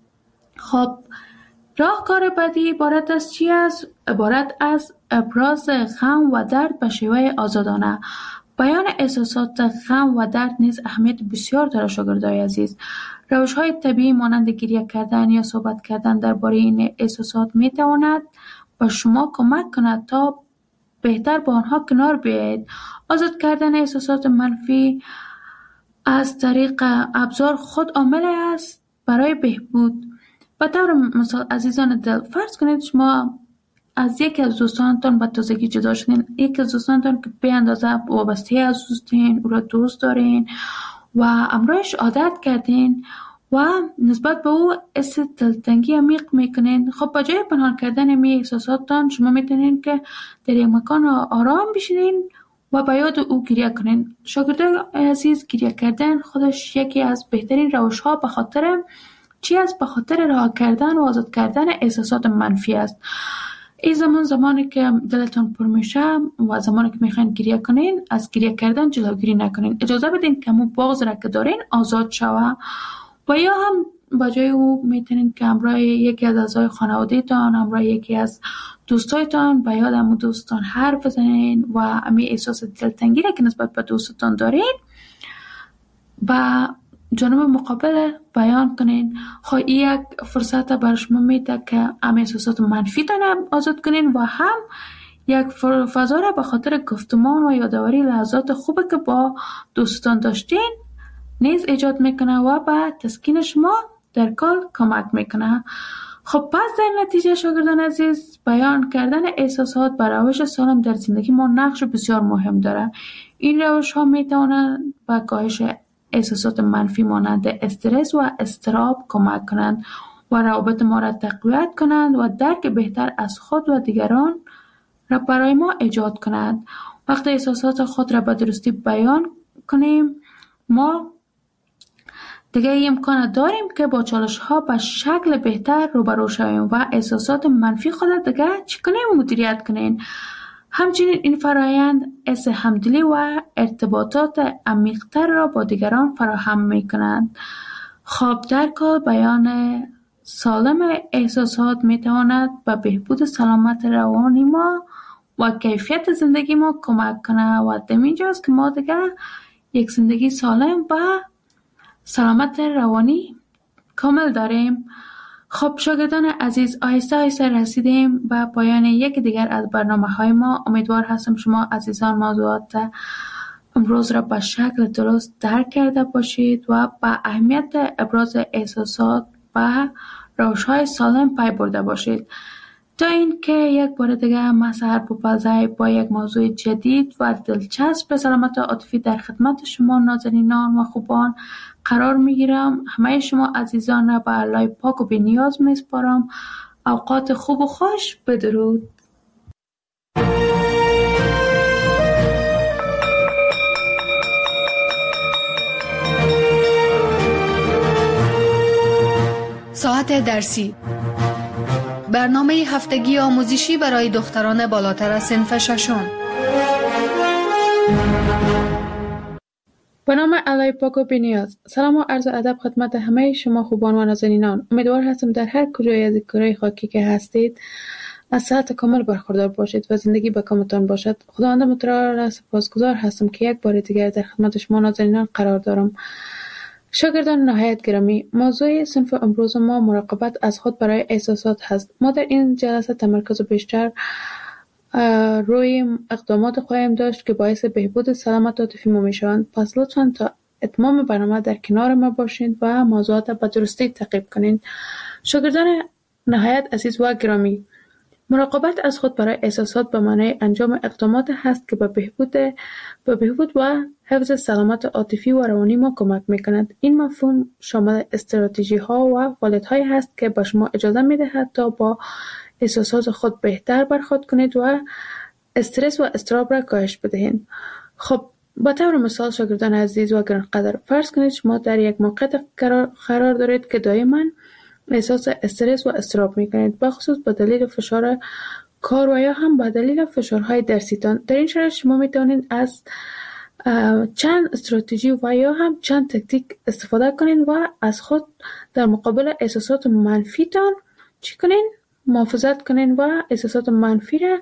خب راهکار بعدی عبارت از چی است؟ عبارت از ابراز غم و درد به شیوه آزادانه. بیان احساسات غم و درد نیز اهمیت بسیار دارد شاگردای عزیز. روش‌های طبیعی مانند گریه کردن یا صحبت کردن درباره این احساسات میتواند به شما کمک کند تا بهتر با آنها کنار بیایید. آزاد کردن احساسات منفی از طریق ابزار خود عامل است برای بهبود. به طور مثال عزیزان دل، فرض کنید شما از یکی از دوستانتان به تازگی جدا شدین، یکی از دوستانتان که به اندازه وابسته از دوستین، او را دوست دارین و امروزش عادت کردین و نسبت به او حس دلتنگی عمیق میکنین. خب با جای پنهان کردن می احساساتتان شما میتونین که در یک مکان آرام بشینین و با یاد او گریه کنین. شاگردان عزیز، گریه کردن خودش یکی از بهترین روش ها به خاطر چی است؟ به خاطر رها کردن و آزاد کردن احساسات منفی است. این زمان زمانی که دلتان پر میشه و زمانی که میخواین گریه کنین، از گریه کردن جلوگیری نکنین. اجازه بدین که همون بغض را که دارین آزاد شوه و یا هم با جای او میتونین که همراه یکی از اعضای خانواده تان، همراه یکی از دوستایتان به یاد همون دوستان حرف بزنین و همین احساس دلتنگی را که نسبت به دوستتان دارین با جانب مقابل بیان کنین. خب این یک فرصت بر شما میده که همین احساسات منفی تان آزاد کنین و هم یک فضا را به خاطر گفتمان و یادآوری لحظات خوبی که با دوستان داشتین نیز ایجاد میکنه و به تسکین شما در کار کمک میکنه. خب پس در نتیجه شاگردان عزیز، بیان کردن احساسات بر روش سالم در زندگی ما نقش بسیار مهم داره. این روش ها میتونن به کاهش احساسات منفی مانند استرس و اضطراب کمک کنند و روابط ما را تقویت کنند و درک بهتر از خود و دیگران را برای ما ایجاد کنند. وقتی احساسات خود را به درستی بیان کنیم، ما دیگه امکان داریم که با چالش ها به شکل بهتر روبرو شویم و احساسات منفی خود دیگه چی کنیم؟ مدیریت کنیم. همچنین این فرایند حس همدلی و ارتباطات عمیق‌تر را با دیگران فراهم می‌کنند. خب در کل بیان سالم احساسات می‌تواند به بهبود سلامت روانی ما و کیفیت زندگی ما کمک کنه و در اینجاست که ما دیگه یک زندگی سالم و سلامت روانی کامل داریم. خب شاگردان عزیز، آهسته آهسته رسیدیم به پایان یک دیگر از برنامه های ما. امیدوار هستم شما عزیزان موضوعات امروز را به شکل درست درک کرده باشید و به اهمیت ابراز احساسات و روش های سالم پی برده باشید. تا اینکه یک بار دیگه من سحر بوپزی با یک موضوع جدید و دلچسب به سلامت عاطفی در خدمت شما نازنینان و خوبان قرار میگیرم. همه شما عزیزان را به الله پاک و بی نیاز میسپارم. اوقات خوب و خوش. بدرود. ساعت درسی، برنامه هفتگی آموزشی برای دختران بالاتر از صنف ششم. به نام الهی پاک و بی‌نیاز. سلام و عرض ادب خدمت همه شما خوبان و نازنینان. امیدوار هستم در هر کجای از کره خاکی که هستید از صحت کامل برخوردار باشید و زندگی به کامتان باشد. خداوند متعال را سپاسگزار هستم که یک بار دیگر در خدمت شما نازنینان قرار دارم. شاگردان نهایت گرامی، موضوع صنف امروز ما مراقبت از خود برای احساسات هست. ما در این جلسه تمرکز بیشتر روی اقدامات خواهیم داشت که باعث بهبود سلامت عاطفی ما میشوند. پس لطفاً تا اتمام برنامه در کنار ما باشید و موضوعات به درستی تعقیب کنید. شاگردان نهایت عزیز و گرامی، مراقبت از خود برای احساسات به معنای انجام اقدامات هست که به بهبود به بهبود و حفظ سلامت عاطفی و روانی ما کمک می‌کند. این مفهوم شامل استراتژی‌ها و فعالیت‌هایی هست که به شما اجازه می‌دهد تا با احساسات خود بهتر برخورد کنید و استرس و اضطراب را کاهش بدهید. خب به طور مثال شاگردان عزیز و گرانقدر، فرض کنید شما در یک موقعیت قرار دارید که دائما احساس استرس و اضطراب می‌کنید، به خصوص به دلیل فشار کار و یا هم به دلیل فشارهای درسیتان. در این شرایط شما می‌توانید از چند استراتژی و یا هم چند تکتیک استفاده کنید و از خود در مقابل احساسات منفیتان چی کنید؟ محافظت کنین و احساسات منفی را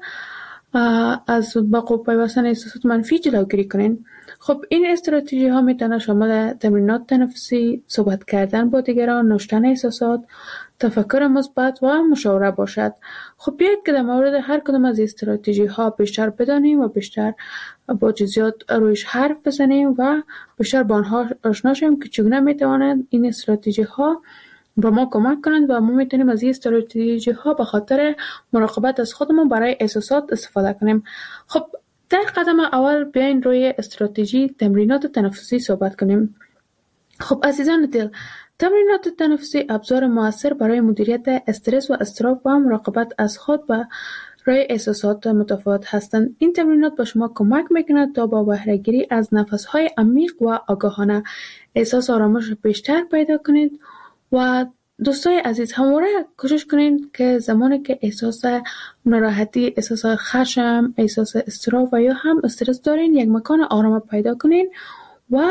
از بقا پیوستن احساسات منفی جلوگیری کنین. خب این استراتژی ها میتونه شامل تمرینات تنفسی، صحبت کردن با دیگران، نوشتن احساسات، تفکر مثبت و مشاوره باشد. خب بیایید که در مورد هر کدام از استراتژی ها بیشتر بدانیم و بیشتر با جزئیات رویش حرف بزنیم و بیشتر با آنها آشنا شویم که چگونه میتوانند این استراتژی ها با ما کمک کنند و ما میتونیم از این استراتژی ها به خاطر مراقبت از خودمون برای احساسات استفاده کنیم. خب در قدم اول بیاین روی استراتژی تمرینات تنفسی صحبت کنیم. خب عزیزان دل، تمرینات تنفسی ابزار مؤثر برای مدیریت استرس و اضطراب و مراقبت از خود و روی احساسات متفاوت هستند. این تمرینات به شما کمک میکند تا با بهره گیری از نفس‌های عمیق و آگاهانه احساس آرامش بیشتر پیدا کنید. و دوستای عزیز، همواره کوشش کنید که زمانی که احساس ناراحتی، احساس خشم، احساس اضطراب و یا هم استرس دارین، یک مکان آرام پیدا کنین و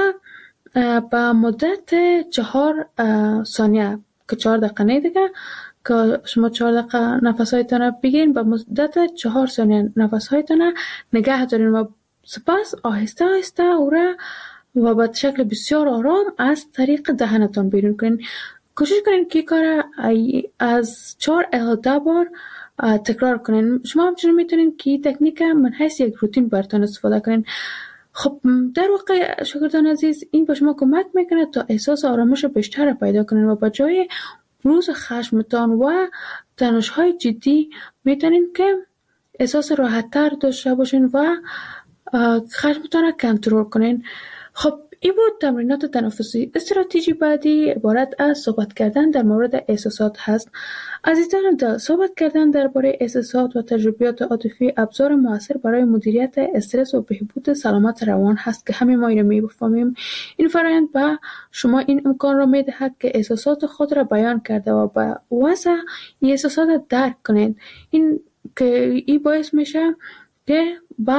با مدت چهار ثانیه که چهار دقیقه نه دیگه که شما چهار دقیقه نفس‌هایتان را بگیرین، با مدت چهار ثانیه نفس‌هایتان را نگه دارین و سپس آهسته آهسته او را و به شکل بسیار آرام از طریق دهنتان بیرون کنین. کوشش کنین که کار از چهار الی ده بار تکرار کنین. شما همچنین میتونین که تکنیک من حیث یک روتین براتون استفاده کنین. خب در واقع شاگردان عزیز، این به شما کمک میکنه تا احساس آرامش بیشتر پیدا کنین و با جای بروز خشمتان و تنش‌های جدی میتونین که احساس راحت‌تر داشته باشین و خشمتان را کنترل کنین. خب این بود تمرینات تنفسی. استراتژی بعدی عبارت از صحبت کردن در مورد احساسات هست. عزیزان دل، صحبت کردن درباره احساسات و تجربیات عاطفی ابزار مؤثر برای مدیریت استرس و بهبود سلامت روان هست که همه ما اینو می‌فهمیم. این فرآیند به شما این امکان را می‌دهد که احساسات خود را بیان کرده و با وضع این احساسات درک کنید. این که این باعث میشه که با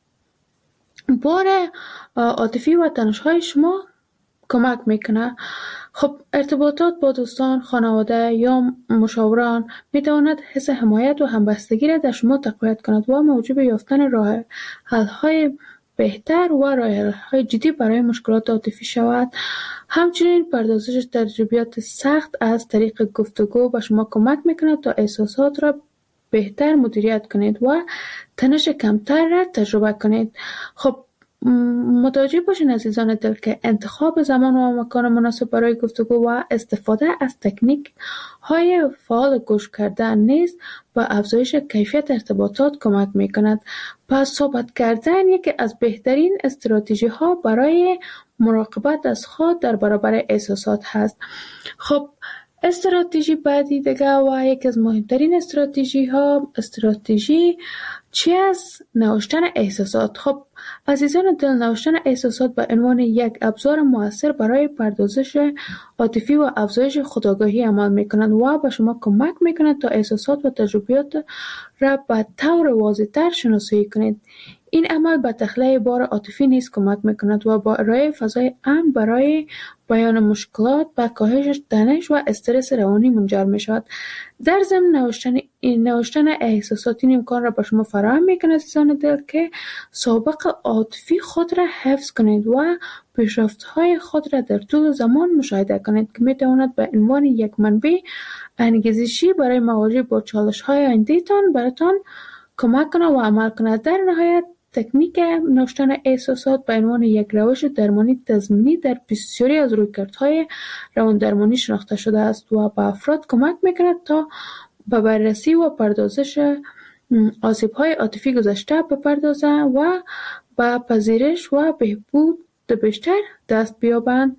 بار عاطفی و تنش‌های شما کمک میکنه. خب ارتباطات با دوستان، خانواده یا مشاوران میتواند حس حمایت و همبستگی را در شما تقویت کند و موجب یافتن راه حل‌های بهتر و راه حل‌های جدی برای مشکلات عاطفی شود. همچنین پردازش تجربیات سخت از طریق گفتگو به شما کمک میکند تا احساسات را بهتر مدیریت کنید و تنش کمتر را تجربه کنید. خب متوجه باشین عزیزان دل که انتخاب زمان و مکان مناسب برای گفتگو و استفاده از تکنیک های فعال گوش کردن نیز با افزایش کیفیت ارتباطات کمک می کند. پس صحبت کردن یکی از بهترین استراتژی ها برای مراقبت از خود در برابر احساسات هست. خب استراتژی بعدی دیگه و یکی از مهمترین استراتژی ها استراتژی چی از نوشتن احساسات؟ خب عزیزان دل، نوشتن احساسات به عنوان یک ابزار مؤثر برای پردازش عاطفی و افزایش خودآگاهی عمل می‌کند و به شما کمک می‌کند تا احساسات و تجربیات را به طور واضح‌تر شناسایی کنید. این عمل به تخلیه بار عاطفی نیز کمک می‌کند و با ارائه فضای امن برای بیان مشکلات به کاهش تنش و استرس روانی منجر می‌شود. در ضمن نوشتن نوشتن احساسات این امکان را به شما فراهم می‌کند عزیزان دل که سابق عاطفی خود را حفظ کنید و پیشرفت‌های خود را در طول زمان مشاهده کنید که می‌تواند به عنوان یک منبع انگیزشی برای مواجهه با چالش‌های آینده‌تان براتان کمک کند و عمل کند. در نهایت تکنیک نوشتن احساسات به عنوان یک روش درمانی تضمینی در بسیاری از رویکردهای رواندرمانی شناخته شده است و به افراد کمک می‌کند تا به بررسی و پردازش آسیب‌های عاطفی گذشته بپردازند و به پذیرش و بهبود بیشتر دست بیابند.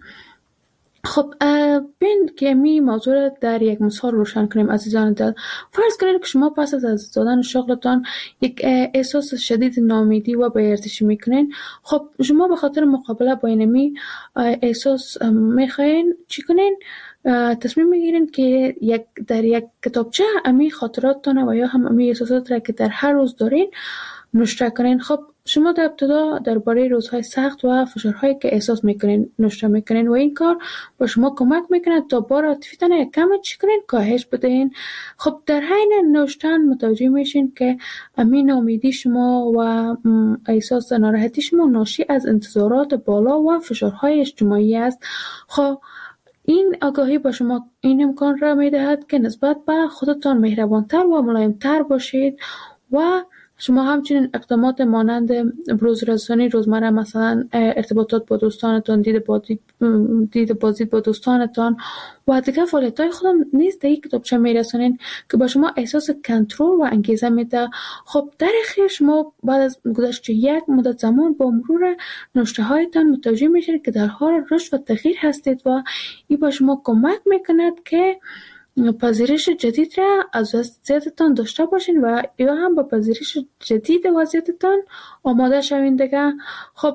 خب بین که می موضوع را در یک مثال روشن کنیم عزیزان دل. فرض کنید که شما پس از از دادن شغلتان یک احساس شدید ناامیدی و بی‌ارزشی میکنین. خب شما به خاطر مقابله با اینمی احساس میخواین چی کنین؟ تصمیم میگیرین که یک در یک کتابچه امی خاطراتتان و یا هم امی احساسات را که در هر روز دارین نوشته کنین. خب شما در ابتدا درباره روزهای سخت و فشارهایی که احساس میکنین نوشته میکنین و این کار با شما کمک میکنه تا بار عاطفیتان یک کم چی کنین کاهش بدهین. خب در حین نوشتن متوجه میشین که امین امیدی شما و احساس ناراحتی شما ناشی از انتظارات بالا و فشارهای اجتماعی است. خب این آگاهی با شما این امکان را میدهد که نسبت به خودتان مهربانتر و ملایمتر باشید و شما همچنین اقدامات مانند بروزرسانی روزمره، مثلا ارتباطات با دوستانتان، دید بازدید دید بازدید با دوستانتان و دیگر فعالیت‌های خودم نیز در یک کتابچه میرسانین که با شما احساس کنترل و انگیزه میده. خب در اخیر شما بعد از گذشت یک مدت زمان با مرور نوشته هایتان متوجه میشید که در حال رشد و تغییر هستید و این با شما کمک میکند که پذیرش جدید را از وضعیتتان داشته باشین و یا هم با پذیرش جدید وضعیتتان آماده شوین دیگه. خب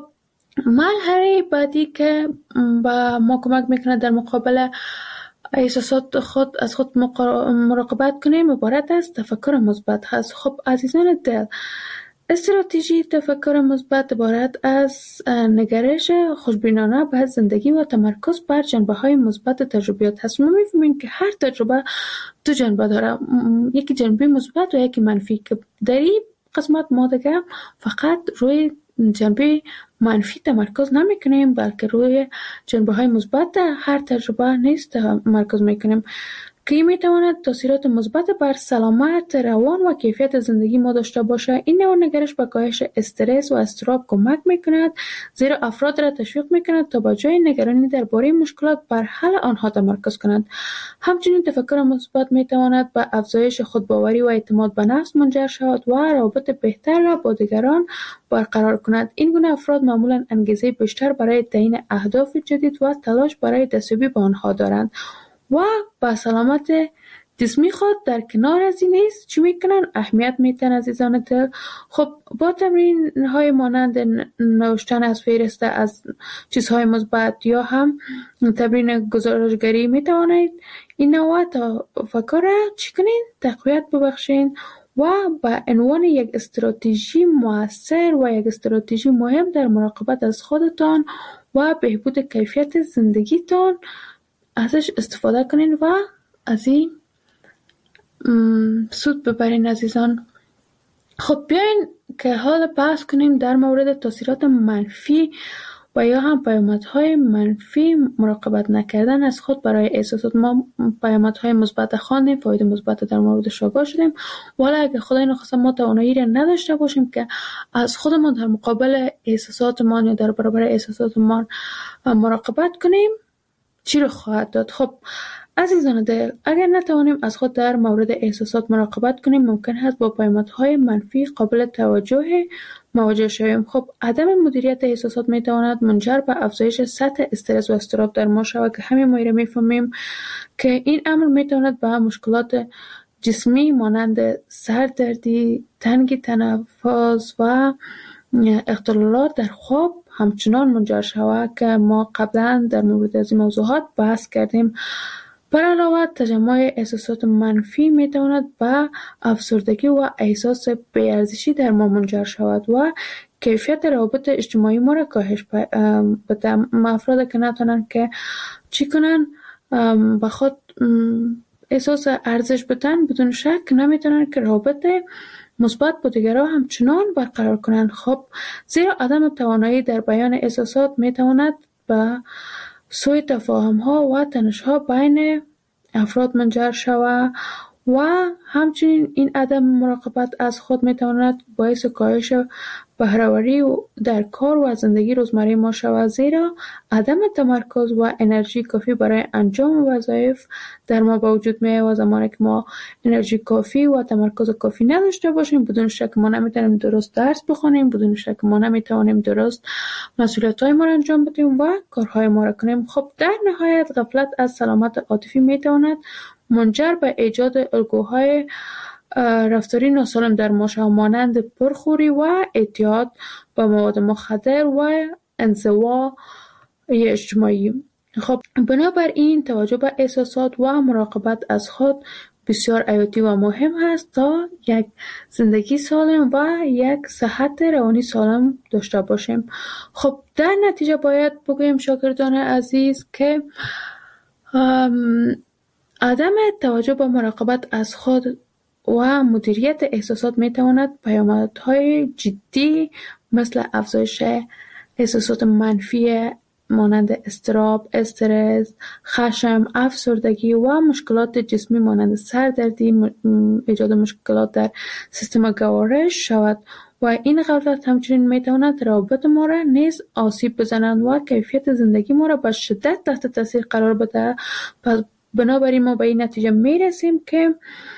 مرحله بعدی که با ما کمک میکنه در مقابل احساسات خود از خود مراقبت کنیم عبارت از تفکر مثبت هست. خب عزیزان دل، استراتژی تفکر مثبت عبارت از نگرش خوشبینانه به زندگی و تمرکز بر جنبه‌های مثبت تجربیات هست. ما می‌فهمیم که هر تجربه دو جنبه داره، یکی جنبه مثبت و یکی منفی، که در این قسمت ما دیگه فقط روی جنبه منفی تمرکز نمی‌کنیم بلکه روی جنبه‌های مثبت هر تجربه نیز تمرکز می‌کنیم که این میتواند تاثیرات مثبت بر سلامت روان و کیفیت زندگی ما داشته باشه. این نوع نگرش به کاهش استرس و اضطراب کمک میکند، زیرا افراد را تشویق میکند تا با جای نگرانی درباره مشکلات بر حل آنها تمرکز کنند. همچنین تفکر مثبت میتواند به افزایش خودباوری و اعتماد به نفس منجر شود و روابط بهتر را با دیگران برقرار کند. این گونه افراد معمولا انگیزه بیشتر برای تعیین اهداف جدید و تلاش برای دستیابی به آنها دارند و با سلامت جسمی خود در کنار از این نیز چی میکنن؟ اهمیت میتن عزیزان دل. خب با تمرین های مانند نوشتن از فهرست از چیزهای مثبت یا هم تمرین گزارشگری میتوانید این نوع تفکر را چی کنین؟ تقویت ببخشین و به عنوان یک استراتژی مؤثر و یک استراتژی مهم در مراقبت از خودتان و بهبود کیفیت زندگیتان ازش استفاده کنین و از این سود ببرین عزیزان. خب بیاین که حال بحث کنیم در مورد تاثیرات منفی و یا هم پیامدهای منفی مراقبت نکردن از خود برای احساسات. ما پیامدهای مثبت خواندیم، فواید مثبت در موردش آگاه شدیم، ولی اگه خدای نخواسته ما توانایی را نداشته باشیم که از خودمان در مقابل احساساتمان یا در برابر احساساتمان مراقبت کنیم، چی رو خواهد داد؟ خب عزیزان دل، اگر نتوانیم از خود در مورد احساسات مراقبت کنیم، ممکن است با پیامدهای منفی قابل توجه مواجه شویم. خب عدم مدیریت احساسات میتواند منجر به افزایش سطح استرس و اضطراب در ما شود که همین ما میفهمیم که این امر میتواند به مشکلات جسمی مانند سردردی، تنگی تنفس و اختلالات در خواب همچنان منجر شود که ما قبلا در مورد از این موضوعات بحث کردیم. بر علاوه تجمع احساسات منفی می تواند به افسردگی و احساس بی‌ارزشی در ما منجر شود و کیفیت روابط اجتماعی ما را کاهش بده. افراد که نتونن که چی کنن به خود احساس ارزش بدن، بدون شک نمیتونن که روابط مثبت با دیگران همچنان برقرار کنند. خب زیرا عدم توانایی در بیان احساسات میتواند به سوء تفاهم ها و تنش ها بین افراد منجر شود و همچنین این عدم مراقبت از خود میتواند باعث کاهش بهره‌وری در کار و زندگی روزمره ما شود، زیرا عدم تمرکز و انرژی کافی برای انجام وظایف در ما به وجود میاد و زمانی که ما انرژی کافی و تمرکز کافی نداشته باشیم، بدون شک ما نمیتونیم درست درس بخونیم، بدون شک ما نمیتونیم درست مسئولیت‌های ما را انجام بدیم و کارهای ما را کنیم. خب در نهایت غفلت از سلامت عاطفی میتواند منجر به ایجاد الگوهای رفتاری ناسالم در ما شود، مانند پرخوری و اعتیاد به مواد مخدر و انزوا اجتماعی. خب بنابراین توجه به احساسات و مراقبت از خود بسیار حیاتی و مهم است تا یک زندگی سالم و یک صحت روانی سالم داشته باشیم. خب در نتیجه باید بگویم شاگردان عزیز که عدم توجه به مراقبت از خود و مدیریت احساسات میتواند پیامدهای جدی مثل افزایش احساسات منفی مانند اضطراب، استرس، خشم، افسردگی و مشکلات جسمی مانند سردردی، ایجاد مشکلات در سیستم گوارش شود و این غفلت همچنین میتواند روابط ما را نیز آسیب بزنند و کیفیت زندگی ما را به شدت تحت تاثیر قرار بده. پس بنابراین ما به این نتیجه میرسیم که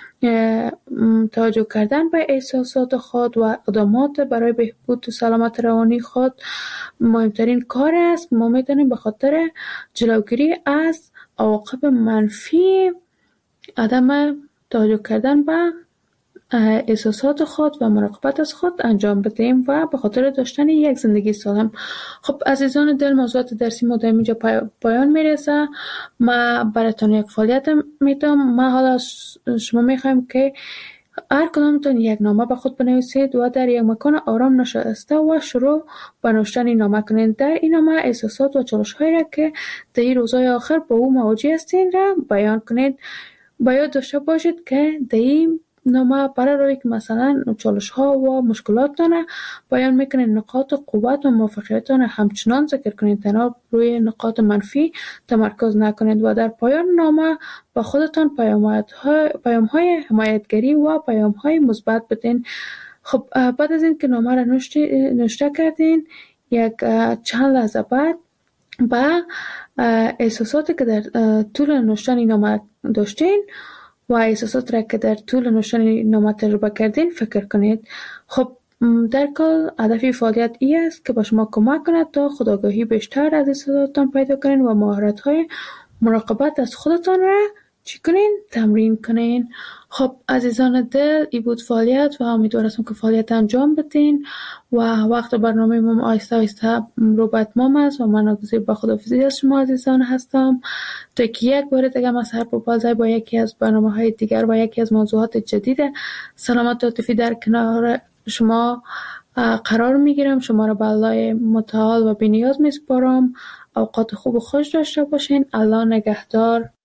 توجه کردن به احساسات خود و اقدامات برای بهبود سلامت روانی خود مهمترین کار است. ما میتونیم به خاطر جلوگیری از عواقب منفی عدم توجه کردن به احساسات خود و مراقبت از خود انجام بدیم و به خاطر داشتن یک زندگی سالم. خب عزیزان دل، موضوعات درسی ما در اینجا پایان میرسه. ما براتون یک فعالیت میدم. ما حالا شما میخوایم که هر کدامتون یک نامه به خود بنویسید و در یک مکان آرام نشسته و شروع به نوشتن این نامه کنید. در این نامه احساسات و چالش‌هایی را که در این روزهای آخر با او مواجه هستین را بیان کنید. باید داشته باشید که در این نامه برای روی که مثلا چالش ها و مشکلاتتان بیان میکنید، نقاط قوت و موفقیتتان همچنان ذکر کنید، تنها روی نقاط منفی تمرکز نکنید و در پایان نامه با خودتان پیام های حمایتگری و پیام های مثبت بدین. خب بعد از این که نامه را نوشته کردین، یک چند لحظه بعد با احساساتی که در طول نوشتن نامه داشتین و احساسات را که در طول نوشتن نامه تجربه کردین فکر کنید. خب در کل هدف فعالیت ای است که با شما کمک کند تا خودآگاهی بیشتر از احساساتتان پیدا کنین و مهارت‌های مراقبت از خودتان را چی کنین؟ تمرین کنین. خب عزیزان دل، ای بود فعالیت و امیدوارم که فعالیت انجام بدین و وقت برنامه ما آهسته آهسته رو به اتمام است و من ناگزیر با خداحافظی از شما عزیزان هستم تا که یک بار دیگه ما سر بپازای با یکی از برنامه‌های دیگر و یکی از موضوعات جدید سلامت عاطفی در کنار شما قرار میگیرم. شما را به الله متعال و بی‌نیاز میسپارم. اوقات خوب و خوش داشته باشین. الله نگهدار.